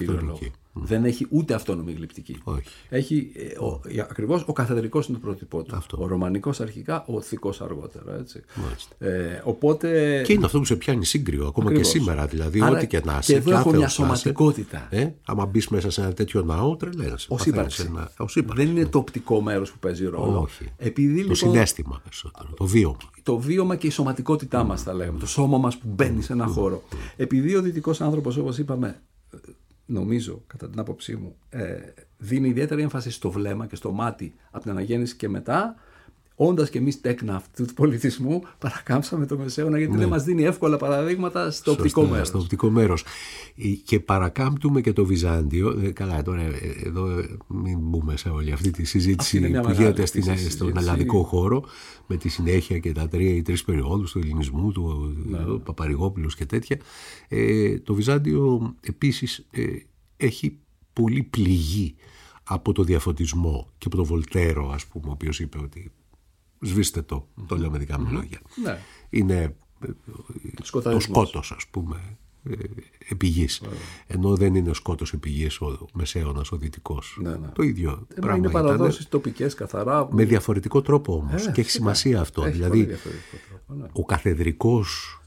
Δεν έχει ούτε αυτόνομη γλυπτική. Έχει ακριβώς ο καθεδρικός είναι το πρότυπό του. Ο ρωμανικός αρχικά, ο οθικός αργότερα. Έτσι. Οπότε... Και είναι αυτό που σε πιάνει σύγκριο ακόμα ακριβώς. Και σήμερα. Δηλαδή, άρα, ό,τι και να είσαι. Και εδώ έχω μια σωματικότητα. Άμα μπει μέσα σε ένα τέτοιο ναό, τρελαίνεσαι. Ως ύπαρξη. Δεν είναι το οπτικό μέρος που παίζει ρόλο. Όχι. Το συναίσθημα περισσότερο. Το βίωμα. Το βίωμα και η σωματικότητά μας, θα λέγαμε. Το σώμα μας που μπαίνει σε ένα χώρο. Επειδή ο δυτικός άνθρωπος, όπως είπαμε, νομίζω, κατά την άποψή μου, δίνει ιδιαίτερη έμφαση στο βλέμμα και στο μάτι από την αναγέννηση και μετά, όντας και εμείς τέκνα αυτού του πολιτισμού, παρακάμψαμε το Μεσαίωνα, γιατί δεν μας δίνει εύκολα παραδείγματα στο οπτικό μέρος. Στο οπτικό μέρος. Και παρακάμπτουμε και το Βυζάντιο. Καλά, τώρα εδώ μην μπούμε σε όλη αυτή τη συζήτηση που γίνεται στον ελλαδικό χώρο, με τη συνέχεια και τα 3 ή 3 περιόδους του ελληνισμού, του Παπαρηγόπουλος και τέτοια. Το Βυζάντιο επίσης έχει πολύ πληγή από το διαφωτισμό και από το Βολτέρο, ας πούμε, ο οποίος είπε ότι σβήστε το λέω με δικά μου λόγια. Ναι. Είναι το σκότος, ας πούμε, επί γης. Ενώ δεν είναι σκότος επί γης ο Μεσαίωνας, ο Δυτικός. Το ίδιο πράγμα. Είναι παραδόσεις τοπικές καθαρά. Με διαφορετικό τρόπο όμως. Και έχει σημασία αυτό. Δηλαδή, ο καθεδρικός,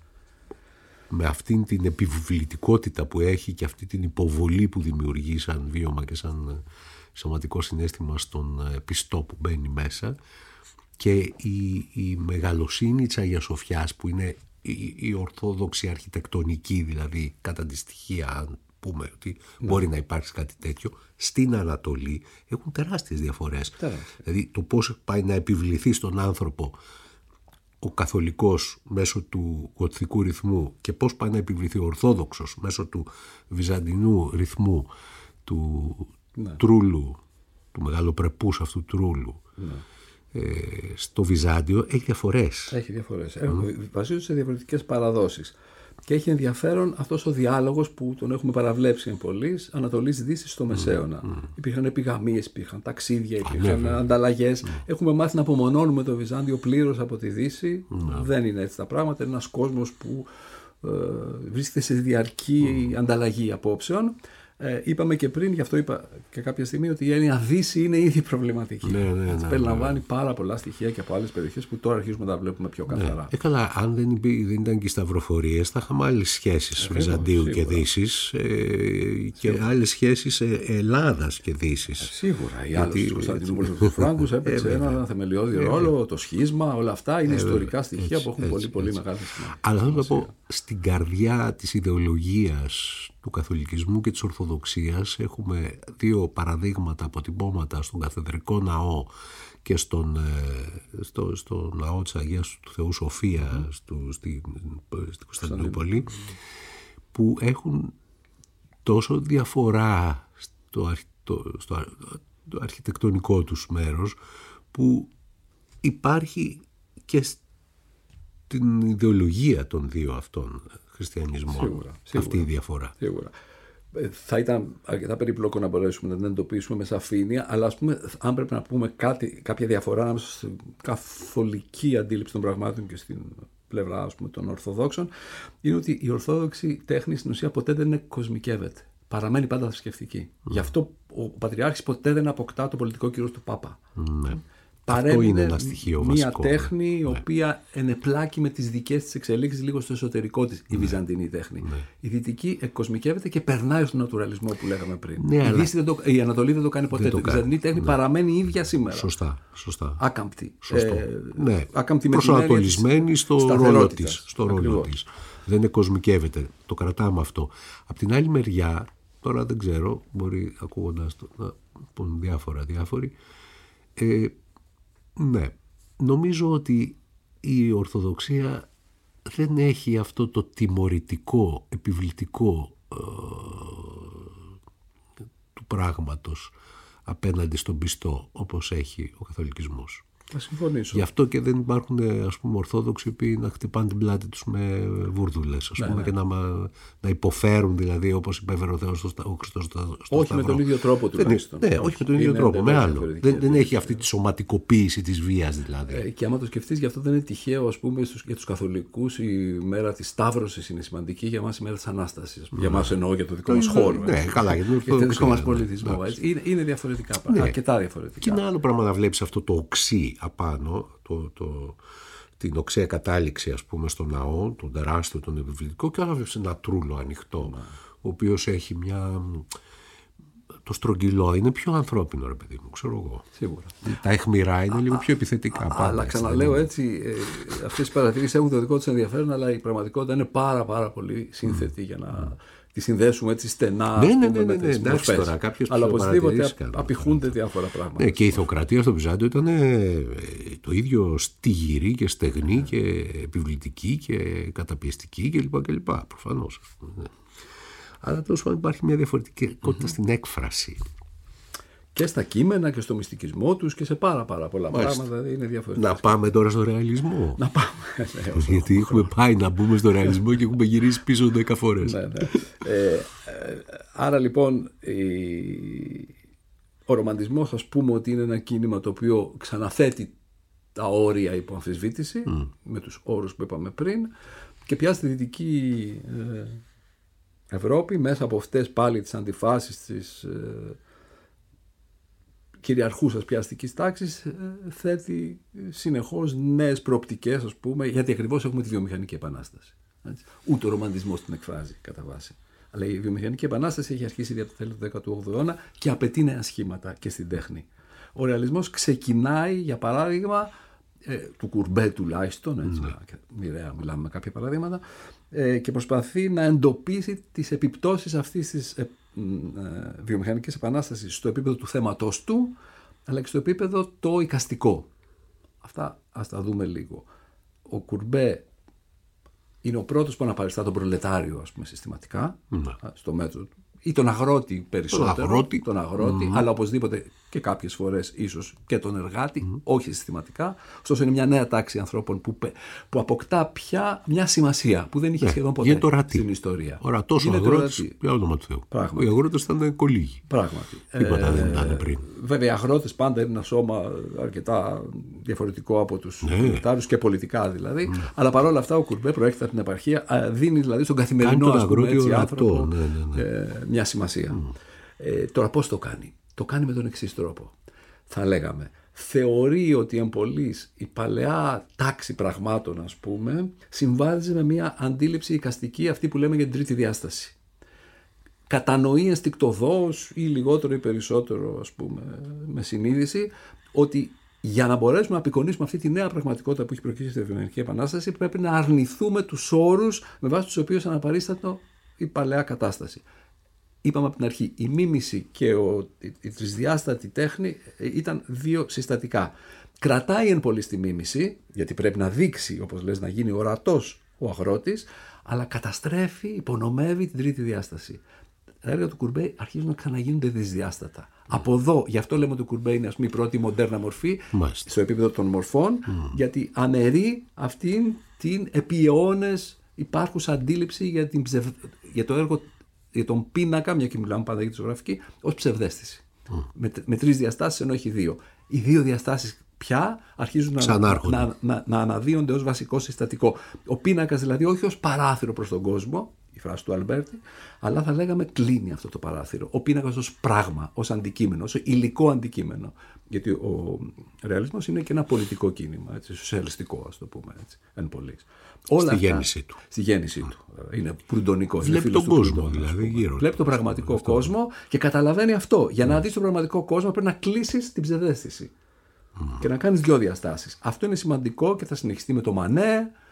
με αυτήν την επιβλητικότητα που έχει και αυτή την υποβολή που δημιουργεί σαν βίωμα και σαν σωματικό συναίσθημα στον πιστό που μπαίνει μέσα, και η μεγαλοσύνη της Αγίας Σοφιάς, που είναι η ορθόδοξη αρχιτεκτονική, δηλαδή κατά τη στοιχεία, αν πούμε ότι μπορεί να υπάρξει κάτι τέτοιο, στην Ανατολή έχουν τεράστιες διαφορές. Δηλαδή το πώς πάει να επιβληθεί στον άνθρωπο ο καθολικός μέσω του γοτθικού ρυθμού και πώς πάει να επιβληθεί ο ορθόδοξος μέσω του βυζαντινού ρυθμού, του τρούλου, του μεγαλοπρεπούς αυτού τρούλου, στο Βυζάντιο έχει διαφορές. Έχει διαφορές. Βασίζονται σε διαφορετικές παραδόσεις. Και έχει ενδιαφέρον αυτός ο διάλογος που τον έχουμε παραβλέψει εν πολλής, Ανατολής Δύσης στο Μεσαίωνα. Υπήρχαν επιγαμίες, υπήρχαν ταξίδια, υπήρχαν ανταλλαγές. Έχουμε μάθει να απομονώνουμε το Βυζάντιο πλήρως από τη Δύση. Δεν είναι έτσι τα πράγματα. Είναι ένας κόσμος που βρίσκεται σε διαρκή ανταλλαγή απόψεων. Είπαμε και πριν, γι' αυτό είπα και κάποια στιγμή, ότι η έννοια Δύση είναι ήδη προβληματική. Περιλαμβάνει πάρα πολλά στοιχεία και από άλλες περιοχές που τώρα αρχίζουμε να τα βλέπουμε πιο καθαρά. Καλά, αν δεν ήταν και οι σταυροφορίες, θα είχαμε άλλες σχέσεις Βυζαντίου και Δύσης και άλλες σχέσεις Ελλάδας και Δύσης. Σίγουρα. Η άλλη της Κωνσταντινούπολης του Φράγκους έπαιξε ένα θεμελιώδη ρόλο, το σχίσμα, όλα αυτά είναι ιστορικά στοιχεία που έχουν πολύ μεγάλη σημασία. Αλλά θέλω να πω, στην καρδιά της ιδεολογίας του καθολικισμού και της Ορθοδοξίας έχουμε 2 παραδείγματα, αποτυπώματα στον καθεδρικό ναό και στο ναό της Αγίας του Θεού Σοφία στην Κωνσταντινούπολη, που έχουν τόσο διαφορά στο αρχιτεκτονικό τους μέρος, που υπάρχει και στην ιδεολογία των 2 αυτών χριστιανισμών. Σίγουρα. Αυτή η διαφορά. Σίγουρα. Θα ήταν αρκετά περίπλοκο να μπορέσουμε να την εντοπίσουμε με σαφήνεια, αλλά ας πούμε, αν πρέπει να πούμε κάποια διαφορά ανάμεσα στην καθολική αντίληψη των πραγμάτων και στην πλευρά, ας πούμε, των Ορθοδόξων, είναι ότι η Ορθόδοξη τέχνη στην ουσία ποτέ δεν κοσμικεύεται. Παραμένει πάντα θρησκευτική. Γι' αυτό ο Πατριάρχης ποτέ δεν αποκτά το πολιτικό κύρος του Πάπα. Αυτό είναι ένα στοιχείο βασικό. Μια τέχνη η οποία ενεπλάκει με τις δικές της εξελίξεις λίγο στο εσωτερικό της, η βυζαντινή τέχνη. Η δυτική εκκοσμικεύεται και περνάει στον νατουραλισμό που λέγαμε πριν. Η Ανατολή δεν το κάνει ποτέ. Η βυζαντινή τέχνη παραμένει η ίδια σήμερα. Σωστά. Άκαμπτη. Άκαμπτη, προσανατολισμένη στο ρόλο της. Δεν εκκοσμικεύεται. Το κρατάμε αυτό. Απ' την άλλη μεριά, τώρα δεν ξέρω, μπορεί ακούγοντας το να πούν διάφοροι. Ναι, νομίζω ότι η Ορθοδοξία δεν έχει αυτό το τιμωρητικό, επιβλητικό του πράγματος απέναντι στον πιστό, όπως έχει ο καθολικισμός. Θα συμφωνήσω. Γι' αυτό και δεν υπάρχουν, ας πούμε, Ορθόδοξοι που να χτυπάνε την πλάτη τους με βούρδουλες, ας πούμε, και να υποφέρουν, δηλαδή, όπως υπέφερε ο Θεός ο Χριστός στο όχι Σταυρό. με τον ίδιο τρόπο τουλάχιστον. Ναι, όχι με τον ίδιο τρόπο, με άλλο. Δεν έχει αυτή τη σωματικοποίηση της βίας, δηλαδή. Και άμα το σκεφτείς, γι' αυτό δεν είναι τυχαίο, ας πούμε, για τους καθολικούς η μέρα της Σταύρωσης είναι σημαντική, για μας η μέρα της Ανάστασης. Για μας εννοώ, για το δικό μας χώρο. Ναι, καλά, για το δικό μας πολιτισμό. Είναι διαφορετικά, αρκετά διαφορετικά. Και ένα άλλο πράγμα να βλέπεις αυτό το οξύ απάνω, την οξέα κατάληξη, ας πούμε, στο ναό, τον τεράστιο, τον επιβλητικό, και άλλο ένα τρούλο ανοιχτό, ο οποίος έχει το στρογγυλό είναι πιο ανθρώπινο, ρε παιδί μου, ξέρω εγώ. Σίγουρα. Τα αιχμηρά είναι λίγο πιο επιθετικά. Αλλά ξαναλέω έτσι, αυτές οι παρατηρήσεις έχουν το δικό τους ενδιαφέρον, αλλά η πραγματικότητα είναι πάρα πολύ σύνθετη για να τη συνδέσουμε έτσι στενά. Ναι, εντάξει τώρα, κάποιες αλλά οπωσδήποτε απηχούνται διάφορα πράγματα. Ναι, και η θεοκρατία στο Βυζάντιο ήταν το ίδιο στιγυρή και στεγνή και επιβλητική και καταπιεστική κλπ. Προφανώς. Αλλά τέλος πάντων υπάρχει μια διαφορετικότητα στην έκφραση. Και στα κείμενα και στο μυστικισμό τους και σε πάρα πολλά πράγματα. Δηλαδή είναι διαφορετικά. Να πάμε τώρα στο ρεαλισμό. Να πάμε. Γιατί έχουμε πάει να μπούμε στο ρεαλισμό και έχουμε γυρίσει πίσω 10 φορές. Ναι. Άρα λοιπόν ο ρομαντισμός, ας πούμε ότι είναι ένα κίνημα το οποίο ξαναθέτει τα όρια υπό αμφισβήτηση με τους όρους που είπαμε πριν και πια στη Δυτική Ευρώπη μέσα από αυτές πάλι τις αντιφάσεις της κυριαρχούσας πιαστικής τάξης θέτει συνεχώς νέες προοπτικές, ας πούμε, γιατί ακριβώς έχουμε τη βιομηχανική επανάσταση. Έτσι. Ούτε ο ρομαντισμός την εκφράζει κατά βάση. Αλλά η βιομηχανική επανάσταση έχει αρχίσει ήδη από το τέλος του 18ου αιώνα και απαιτεί νέα σχήματα και στην τέχνη. Ο ρεαλισμός ξεκινάει, για παράδειγμα, του Κουρμπέ τουλάχιστον, έτσι, μοιραία μιλάμε με κάποια παραδείγματα, και προσπαθεί να εντοπίσει τις επιπτώσεις αυτής της βιομηχανικής επανάστασης στο επίπεδο του θέματος του, αλλά και στο επίπεδο το εικαστικό. Αυτά ας τα δούμε λίγο. Ο Κουρμπέ είναι ο πρώτος που αναπαριστά τον προλετάριο, ας πούμε, συστηματικά, στο μέτρο του, ή τον αγρότη περισσότερο, τον αγρότη, αλλά οπωσδήποτε και κάποιες φορές ίσως και τον εργάτη, όχι συστηματικά. Ωστόσο είναι μια νέα τάξη ανθρώπων που αποκτά πια μια σημασία που δεν είχε σχεδόν ποτέ στην ιστορία. Ορατός ο αγρότης, για όνομα του Θεού. Οι αγρότες ήταν κολύγοι. Πράγματι. Τίποτα δεν ήταν πριν. Βέβαια οι αγρότες πάντα είναι ένα σώμα αρκετά διαφορετικό από τους προλετάριους και πολιτικά δηλαδή, αλλά παρόλα αυτά ο Κουρμπέ προέρχεται από την επαρχία, δίνει δηλαδή στον καθημερινό άνθρωπο μια σημασία. Τώρα πώς το κάνει? Το κάνει με τον εξής τρόπο. Θα λέγαμε, θεωρεί ότι εμπολής η παλαιά τάξη πραγμάτων, ας πούμε, συμβάζει με μια αντίληψη εικαστική, αυτή που λέμε για την τρίτη διάσταση. Κατανοεί ενστικτωδώς ή λιγότερο ή περισσότερο, ας πούμε, με συνείδηση, ότι για να μπορέσουμε να απεικονίσουμε αυτή τη νέα πραγματικότητα που έχει προκύψει στη βιομηχανική επανάσταση, πρέπει να αρνηθούμε τους όρους με βάση τους οποίους αναπαρίστατο η παλαιά κατάσταση. Είπαμε από την αρχή, η μίμηση και η τρισδιάστατη τέχνη ήταν δύο συστατικά. Κρατάει εν πολύ στη μίμηση, γιατί πρέπει να δείξει, όπως λες, να γίνει ορατός ο αγρότης, αλλά καταστρέφει, υπονομεύει την τρίτη διάσταση. Τα έργα του Κουρμπέ αρχίζουν να ξαναγίνονται δυσδιάστατα. Από εδώ, γι' αυτό λέμε ότι ο Κουρμπέ είναι, ας πούμε, η πρώτη μοντέρνα μορφή στο επίπεδο των μορφών, γιατί αναιρεί αυτήν την επί αιώνες υπάρχουσα αντίληψη για το έργο, για τον πίνακα, μια και μιλάμε πάντα για τη ζωγραφική, ως ψευδαίσθηση. Με τρεις διαστάσεις, ενώ έχει δύο. Οι δύο διαστάσεις πια αρχίζουν να αναδύονται ως βασικό συστατικό. Ο πίνακας δηλαδή όχι ως παράθυρο προς τον κόσμο, η φράση του Αλμπέρτη, αλλά θα λέγαμε κλείνει αυτό το παράθυρο. Ο πίνακας ως πράγμα, ως αντικείμενο, ως υλικό αντικείμενο. Γιατί ο ρεαλισμός είναι και ένα πολιτικό κίνημα, έτσι, σοσιαλιστικό, ας το πούμε έτσι, εν πολλοίς. Στη γέννησή του. Είναι προυντονικό. Βλέπει τον κόσμο δηλαδή γύρω. Βλέπει τον πραγματικό κόσμο και καταλαβαίνει αυτό. Για να δεις τον πραγματικό κόσμο πρέπει να κλείσεις την ψευδαίσθηση και να κάνεις δύο διαστάσεις. Αυτό είναι σημαντικό και θα συνεχιστεί με το Μανέ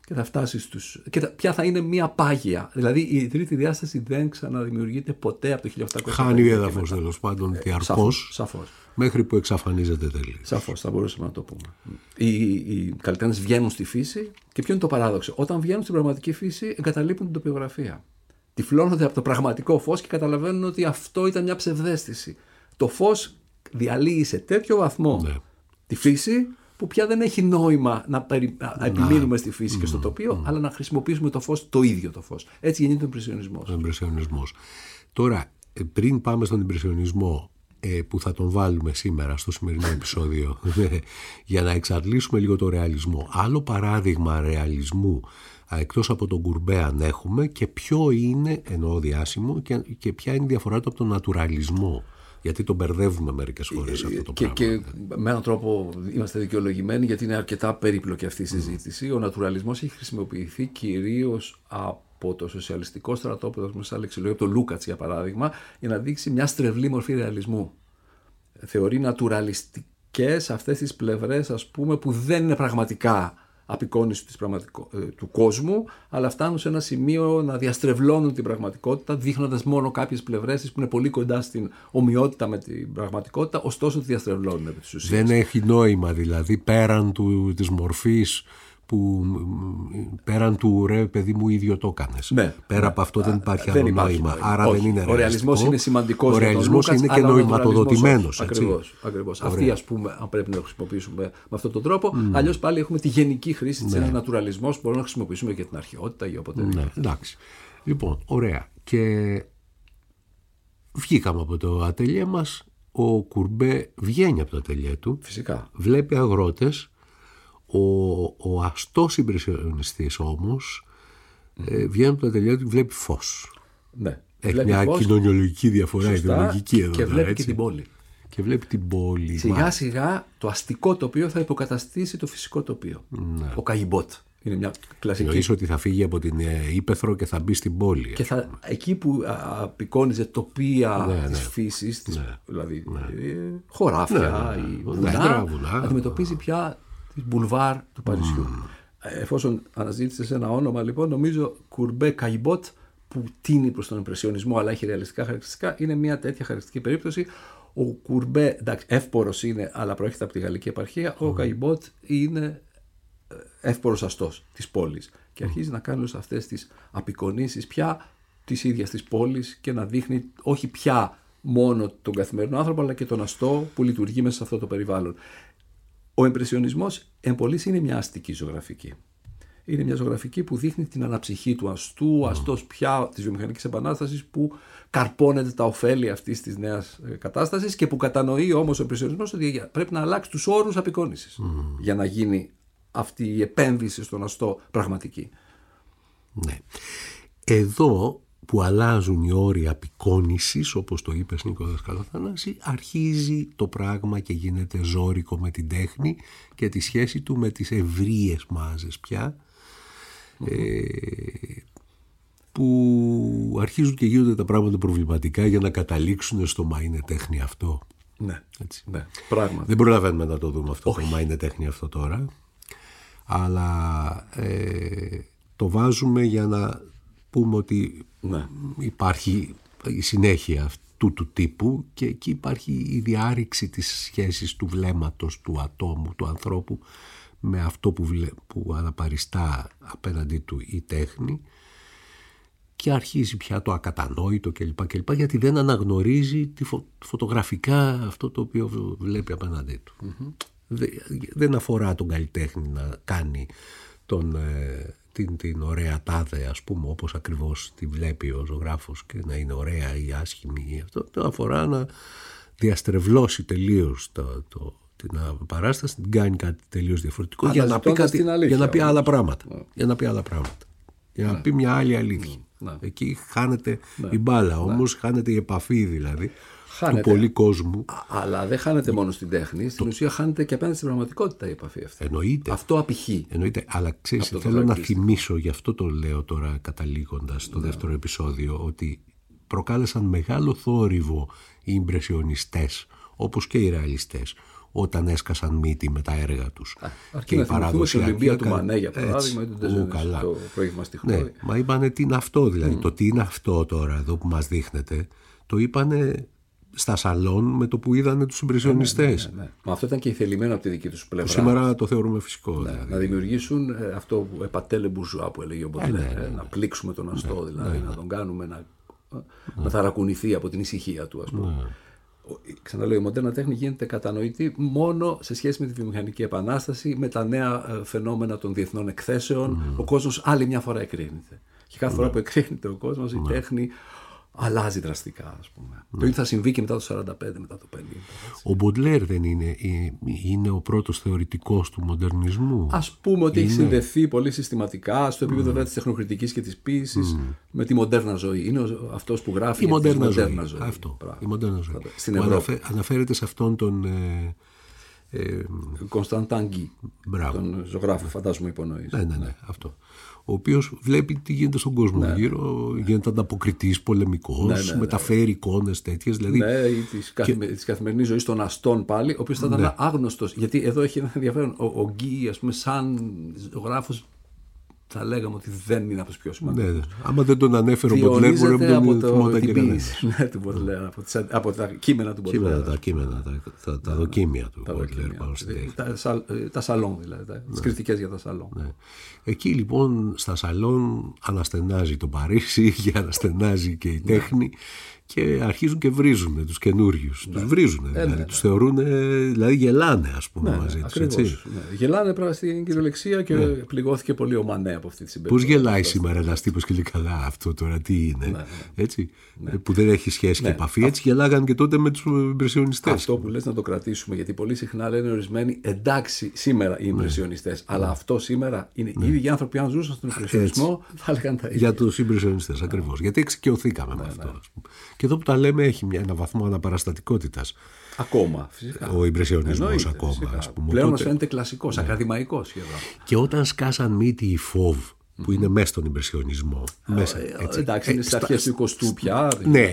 και θα φτάσει στους... και πια θα είναι μια πάγια. Δηλαδή η τρίτη διάσταση δεν ξαναδημιουργείται ποτέ από το 1800. Χάνει έδαφος τέλος πάντων διαρκώς. Σαφώς. Μέχρι που εξαφανίζεται τελείως. Σαφώς, θα μπορούσαμε να το πούμε. Οι καλλιτέχνες βγαίνουν στη φύση και ποιο είναι το παράδοξο? Όταν βγαίνουν στην πραγματική φύση, εγκαταλείπουν την τοπιογραφία. Τυφλώνονται από το πραγματικό φως και καταλαβαίνουν ότι αυτό ήταν μια ψευδαίσθηση. Το φως διαλύει σε τέτοιο βαθμό τη φύση, που πια δεν έχει νόημα να επιμείνουμε στη φύση και στο τοπίο, αλλά να χρησιμοποιήσουμε το φως, το ίδιο το φως. Έτσι γεννείται ο Ιμπρεσιονισμός. Τώρα, πριν πάμε στον Ιμπρεσιονισμό, που θα τον βάλουμε σήμερα στο σημερινό επεισόδιο, για να εξαντλήσουμε λίγο το ρεαλισμό. Άλλο παράδειγμα ρεαλισμού, εκτός από τον Κουρμπέ, αν έχουμε, και ποιο είναι, εννοώ διάσημο, και ποια είναι η διαφορά του από τον νατουραλισμό. Γιατί τον μπερδεύουμε μερικές φορές αυτό το πράγμα. Και με έναν τρόπο είμαστε δικαιολογημένοι, γιατί είναι αρκετά περίπλοκη αυτή η συζήτηση. Ο νατουραλισμός έχει χρησιμοποιηθεί κυρίως από το σοσιαλιστικό στρατόπεδο, σαν λεξιλόγιο, από τον Λούκατς για παράδειγμα, για να δείξει μια στρεβλή μορφή ρεαλισμού. Θεωρεί νατουραλιστικές αυτές τις πλευρές, ας πούμε, που δεν είναι πραγματικά απεικόνιση του κόσμου, αλλά φτάνουν σε ένα σημείο να διαστρεβλώνουν την πραγματικότητα, δείχνοντας μόνο κάποιες πλευρές που είναι πολύ κοντά στην ομοιότητα με την πραγματικότητα, ωστόσο τη διαστρεβλώνουν επί της ουσίας. Δεν έχει νόημα, δηλαδή, πέραν της μορφής, που πέραν του ρε παιδί μου ίδιο το έκανες. Ναι, πέρα από αυτό δεν υπάρχει άλλο νόημα. Άρα δεν είναι ο ρεαλισμός είναι σημαντικός. Ο ρεαλισμός είναι και νοηματοδοτημένος. Ακριβώς. Αυτή, ας πούμε, αν πρέπει να το χρησιμοποιήσουμε με αυτόν τον τρόπο. Αλλιώς πάλι έχουμε τη γενική χρήση της ένας νατουραλισμός που μπορούμε να χρησιμοποιήσουμε για την αρχαιότητα ή οποτεδήποτε. Ναι, εντάξει. Λοιπόν, ωραία. Και βγήκαμε από το ατελιέ μας. Ο Κουρμπέ βγαίνει από το ατελιέ του. Φυσικά. Βλέπει αγρότες. Ο αστός ιμπρεσιονιστής όμως βγαίνει από το ατελιέ του και βλέπει φως. Ναι. Έχει μια κοινωνιολογική διαφορά, ιδεολογική εδώ. Και βλέπει και την πόλη. Και βλέπει την πόλη. Σιγά σιγά το αστικό τοπίο θα υποκαταστήσει το φυσικό τοπίο. Ναι. Ο Καϊμπότ είναι μια κλασική. Εννοείς ότι θα φύγει από την Ήπεθρο και θα μπει στην πόλη. Και εκεί που απεικόνιζε τοπία της φύσης, δηλαδή χωράφια ή βουνά, αντιμετωπίζει πια τη μπουλβάρ του Παρισιού. Εφόσον αναζήτησες ένα όνομα, λοιπόν, νομίζω Κουρμπέ Καϊμπότ, που τίνει προς τον Ιμπρεσιονισμό αλλά έχει ρεαλιστικά χαρακτηριστικά, είναι μια τέτοια χαρακτηριστική περίπτωση. Ο Κουρμπέ, εντάξει, εύπορος είναι, αλλά προέρχεται από τη γαλλική επαρχία. Ο Καϊμπότ είναι εύπορος αστός της πόλης και αρχίζει να κάνει αυτές τις απεικονίσεις πια της ίδιας της πόλης και να δείχνει όχι πια μόνο τον καθημερινό άνθρωπο, αλλά και τον αστό που λειτουργεί μέσα σε αυτό το περιβάλλον. Ο Ιμπρεσιονισμός εν πολλοίς είναι μια αστική ζωγραφική. Είναι μια ζωγραφική που δείχνει την αναψυχή του αστού, ο αστός πια της βιομηχανικής επανάστασης, που καρπώνεται τα ωφέλη αυτής της νέας κατάστασης και που κατανοεί όμως ο Ιμπρεσιονισμός ότι πρέπει να αλλάξει τους όρους απεικόνισης για να γίνει αυτή η επένδυση στον αστό πραγματική. Ναι. Εδώ που αλλάζουν οι όροι απεικόνισης, όπως το είπες Νίκο Δασκαλοθανάση, αρχίζει το πράγμα και γίνεται ζώρικο με την τέχνη και τη σχέση του με τις ευρείες μάζες πια, που αρχίζουν και γίνονται τα πράγματα προβληματικά για να καταλήξουν στο «μα είναι τέχνη αυτό». Ναι, ναι, πράγματι. Δεν προλαβαίνουμε να το δούμε αυτό, το «μα είναι τέχνη αυτό» τώρα, αλλά το βάζουμε για να πούμε ότι υπάρχει η συνέχεια αυτού του τύπου και εκεί υπάρχει η διάρρηξη της σχέσης του βλέμματος του ατόμου, του ανθρώπου, με αυτό που αναπαριστά απέναντί του η τέχνη, και αρχίζει πια το ακατανόητο κλπ. Γιατί δεν αναγνωρίζει φωτογραφικά αυτό το οποίο βλέπει απέναντί του. Δεν αφορά τον καλλιτέχνη να κάνει την ωραία τάδε, ας πούμε, όπως ακριβώς τη βλέπει ο ζωγράφος και να είναι ωραία ή άσχημη ή αυτό. Το αφορά να διαστρεβλώσει τελείως την παράσταση, την κάνει κάτι τελείως διαφορετικό για να πει άλλα πράγματα. Για να πει μια άλλη αλήθεια. Εκεί χάνεται η μπάλα, όμως χάνεται η επαφή δηλαδή του πολλή κόσμου. Αλλά δεν χάνεται μόνο στην τέχνη, στην ουσία χάνεται και απέναντι στην πραγματικότητα η επαφή αυτή. Εννοείται. Αυτό απηχεί. Εννοείται, αλλά ξέρεις, θέλω να θυμίσω, γι' αυτό το λέω τώρα καταλήγοντας το δεύτερο επεισόδιο, ότι προκάλεσαν μεγάλο θόρυβο οι ιμπρεσιονιστές, όπως και οι ρεαλιστές, όταν έσκασαν μύτη με τα έργα τους. Αρκεί να θυμηθούμε στην Ολυμπία του Μανέ, για παράδειγμα, το προήγημα στη Χλώρη. Ναι, μα είπανε τι είναι αυτό, δηλαδή. Το τι είναι αυτό τώρα εδώ που μας δείχνετε, το είπανε στα σαλόν με το που είδανε τους ιμπρεσιονιστές. Ναι. Μα αυτό ήταν και θελημένο από τη δική τους πλευρά. Σήμερα το θεωρούμε φυσικό. Δηλαδή. Να δημιουργήσουν αυτό που επατέλε μπουρζουά που έλεγε ο Μποντλέρ. Να πλήξουμε τον αστό, δηλαδή, να τον κάνουμε να ταρακουνηθεί από την ησυχία του, ας πούμε. Ξαναλέω, η μοντέρνα τέχνη γίνεται κατανοητή μόνο σε σχέση με τη βιομηχανική επανάσταση, με τα νέα φαινόμενα των διεθνών εκθέσεων. Ο κόσμος άλλη μια φορά εκρίνεται. Και κάθε φορά που εκρίνεται ο κόσμος, η τέχνη αλλάζει δραστικά, ας πούμε. Το ίδιο θα συμβεί και μετά το 45, μετά το 50. Έτσι. Ο Μποντλέρ δεν είναι ο πρώτος θεωρητικός του μοντερνισμού. Ας πούμε ότι έχει συνδεθεί πολύ συστηματικά στο επίπεδο της τεχνοκριτικής και της ποίησης με τη μοντέρνα ζωή. Είναι αυτός που γράφει η μοντέρνα ζωή. Αυτό. Η μοντέρνα ζωή. Στην Ευρώπη. Αναφέρεται σε αυτόν τον Κωνσταντάν Γκί, τον ζωγράφο, φαντάζομαι υπονοείς. Ναι, αυτό. Ο οποίος βλέπει τι γίνεται στον κόσμο γύρω, γίνεται ανταποκριτής, πολεμικός, μεταφέρει εικόνες τέτοιες. Δηλαδή, της καθημερινής ζωής των αστών πάλι, ο οποίος θα ήταν άγνωστος. Γιατί εδώ έχει ένα ενδιαφέρον. Ο Γκί, ας πούμε, σαν ζωγράφος, θα λέγαμε ότι δεν είναι από τους πιο σημαντικούς. Ναι. Άμα δεν τον ανέφερε ο Μποντλέρ, μπορεί να τον θυμόταν και κανένας. Από τα κείμενα του Μποντλέρ. Τα δοκίμια του Μποντλέρ πάνω στην τέχνη. Τα σαλόν, δηλαδή. Τις κριτικές για τα σαλόν. Ναι. Εκεί λοιπόν στα σαλόν αναστενάζει το Παρίσι και αναστενάζει και η τέχνη. Και αρχίζουν και βρίζουν τους καινούριους. Τους βρίζουν, δηλαδή. Τους θεωρούν, δηλαδή γελάνε, ας πούμε, μαζί τους. Έτσι. Γελάνε πράγμα στην κυριολεξία και πληγώθηκε πολύ ο Μανέ από αυτή τη συμπεριφορά. Πώς γελάει σήμερα ένας τύπος και λέει καλά αυτό τώρα τι είναι, έτσι, που δεν έχει σχέση και επαφή. Έτσι γελάγαν και τότε με τους ιμπρεσιονιστές. Αυτό που λες να το κρατήσουμε, γιατί πολύ συχνά λένε ορισμένοι εντάξει σήμερα οι ιμπρεσιονιστές, αλλά αυτό σήμερα είναι οι ίδιοι άνθρωποι, αν ζούσαν στον ιμπρεσιονισμό, θα έλεγαν τα ίδια. Για τους ιμπρεσιονιστές, ακριβώς. Γιατί εξοικειωθήκαμε με αυτό. Και εδώ που τα λέμε έχει ένα βαθμό αναπαραστατικότητας. Ακόμα, φυσικά. Ο ιμπρεσιονισμός ακόμα. Ας πούμε. Πλέον μας φαίνεται κλασικός, ακαδημαϊκός σχεδόν. Και όταν σκάσαν μύτη οι φόβ, που είναι μέσα στον ιμπρεσιονισμό. Εντάξει, είναι στις αρχές του 20ου πια,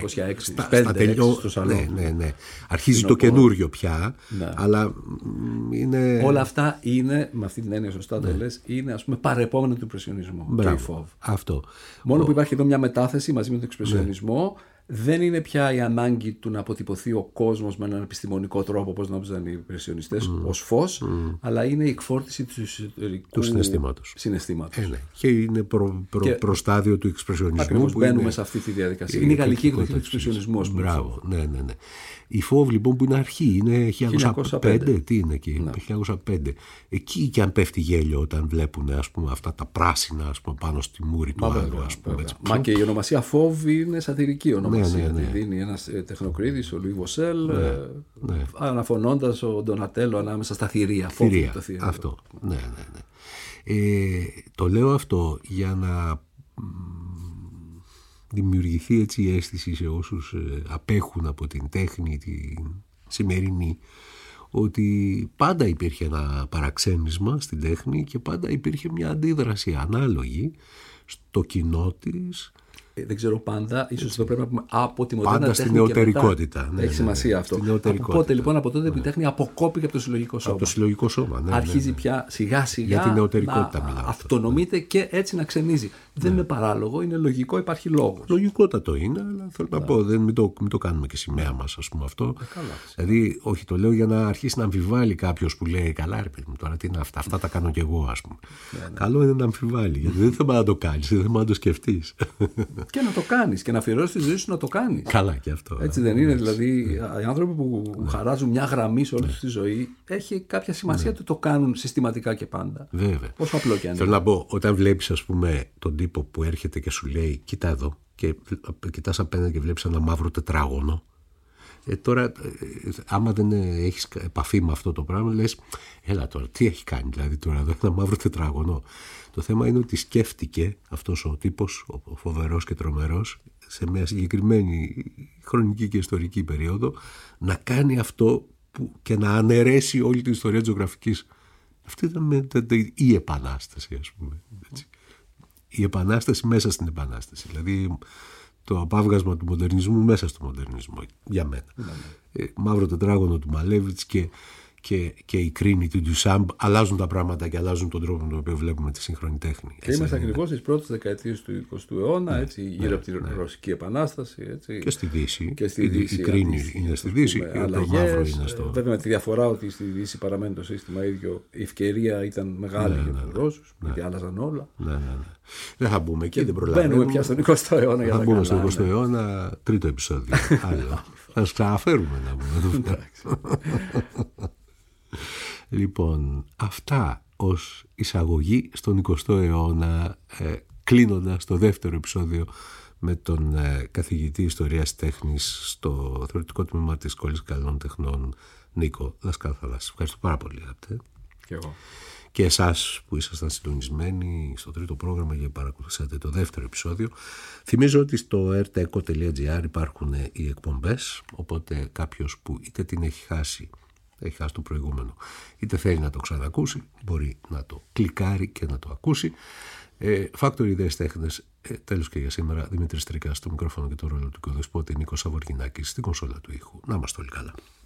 26, στο σαλόν. Ναι. Αρχίζει το καινούριο πια, αλλά είναι... Όλα αυτά είναι, με αυτή την έννοια σωστά το λες, είναι ας πούμε παρεπόμενο του ιμπρεσιονισμού. Αυτό. Μόνο που υπάρχει εδώ μια μετάθεση μαζί με τον εξπρεσιονισμό. Δεν είναι πια η ανάγκη του να αποτυπωθεί ο κόσμος με έναν επιστημονικό τρόπο, όπως νόμιζαν οι ιμπρεσιονιστές, ως φως, αλλά είναι η εκφόρτιση του εσωτερικού συναισθήματος. Και είναι προστάδιο του εξπρεσιονισμού. Ακριβώς, μπαίνουμε σε αυτή τη διαδικασία. Είναι η γαλλική εκδοχή του εξπρεσιονισμού. Μπράβο, ναι. Η φόβ λοιπόν που είναι αρχή, είναι 1905, τι είναι εκεί, 1905. Εκεί και αν πέφτει γέλιο όταν βλέπουν ας πούμε, αυτά τα πράσινα ας πούμε, πάνω στη μούρη του άλλου. Μα και η ονομασία φόβ είναι σατυρική ονομασία. Δίνει ένας τεχνοκρίτης, ο Λουί Βοσέλ, αναφωνώντας ο Ντονατέλο ανάμεσα στα θηρία. Αυτό, ναι. Το λέω αυτό για να δημιουργηθεί έτσι η αίσθηση σε όσους απέχουν από την τέχνη την σημερινή, ότι πάντα υπήρχε ένα παραξένισμα στην τέχνη και πάντα υπήρχε μια αντίδραση ανάλογη στο κοινό της. Δεν ξέρω πάντα, ίσως εδώ πρέπει να πούμε από τη μοντέρνα τέχνη. Πάντα στην νεωτερικότητα. Έχει σημασία αυτό. Οπότε λοιπόν από τότε η τέχνη αποκόπηκε από το συλλογικό σώμα. Από το συλλογικό σώμα, αρχίζει πια σιγά σιγά να αυτονομείται και έτσι να ξενίζει. Δεν είναι παράλογο, είναι λογικό, υπάρχει λόγος. Λογικότατο είναι, αλλά θέλω να πω, μην το κάνουμε και σημαία μας, ας πούμε αυτό. Δηλαδή, όχι, το λέω για να αρχίσει να αμφιβάλλει κάποιος που λέει καλά, ρε παιδί μου, τώρα τι είναι αυτά, αυτά τα κάνω κι εγώ, ας πούμε. Καλό είναι να αμφιβάλλει, γιατί δεν θέλει να το κάνεις, δεν θέλει να το σκεφτείς. Και να το κάνεις και να αφιερώσεις τη ζωή σου να το κάνεις. Καλά και αυτό. Έτσι δεν είναι, δηλαδή οι άνθρωποι που χαράζουν μια γραμμή σε όλη τη ζωή, έχει κάποια σημασία ότι το κάνουν συστηματικά και πάντα. Βέβαια. Πόσο απλό και αν είναι. Θέλω να πω, όταν βλέπεις, ας πούμε, τον τύπο που έρχεται και σου λέει, κοίτα εδώ, και κοιτάς απέναντι και βλέπεις ένα μαύρο τετράγωνο. Τώρα, άμα δεν έχεις επαφή με αυτό το πράγμα, λες, έλα τώρα, τι έχει κάνει, δηλαδή τώρα εδώ ένα μαύρο τετράγωνο. Το θέμα είναι ότι σκέφτηκε αυτός ο τύπος, ο φοβερός και τρομερός, σε μια συγκεκριμένη χρονική και ιστορική περίοδο, να κάνει αυτό και να αναιρέσει όλη την ιστορία της ζωγραφικής. Αυτή ήταν η επανάσταση, ας πούμε. Έτσι. Η επανάσταση μέσα στην επανάσταση. Δηλαδή το απάβγασμα του μοντερνισμού μέσα στο μοντερνισμό, για μένα. Μαύρο τετράγωνο του Μαλέβιτς και και η κρίνη του Ντουσάμπ, αλλάζουν τα πράγματα και αλλάζουν τον τρόπο με τον οποίο βλέπουμε τη σύγχρονη τέχνη. Και είμαστε ακριβώς στις πρώτες δεκαετίες του 20ου αιώνα, γύρω από την Ρωσική Επανάσταση. Έτσι. Και στη Δύση. Η κρίνη είναι στη Δύση, το μαύρο είναι στο... Βέβαια με τη διαφορά ότι στη Δύση παραμένει το σύστημα ίδιο, η ευκαιρία ήταν μεγάλη για τους Ρώσους, γιατί άλλαζαν όλα. Δεν θα μπούμε εκεί, δεν προλαβαίνουμε. Μπαίνουμε πια στον 20ο αιώνα. Θα μπούμε στον 20ο αιώνα, τρίτο επεισόδιο. Άλλο. Θα σας ξαναφέρουμε να πούμε. Λοιπόν, αυτά ως εισαγωγή στον 20ο αιώνα, κλείνοντας το δεύτερο επεισόδιο με τον καθηγητή Ιστορίας Τέχνης στο θεωρητικό τμήμα της Σχολής Καλών Τεχνών, Νίκο Δασκάλα. Ευχαριστώ πάρα πολύ, αγαπητέ. Και εγώ. Και εσάς που ήσασταν συντονισμένοι στο τρίτο πρόγραμμα και παρακολουθήσατε το δεύτερο επεισόδιο. Θυμίζω ότι στο rteco.gr υπάρχουν οι εκπομπές, οπότε κάποιος που είτε την έχει χάσει το προηγούμενο, είτε θέλει να το ξανακούσει, μπορεί να το κλικάρει και να το ακούσει. Factory Ιδέες Τέχνες, τέλος και για σήμερα. Δημήτρης Τρίκας στο μικρόφωνο και το ρόλο του οικοδεσπότη, Νίκος Σαβοργινάκης στην κονσόλα του ήχου. Να είμαστε όλοι καλά.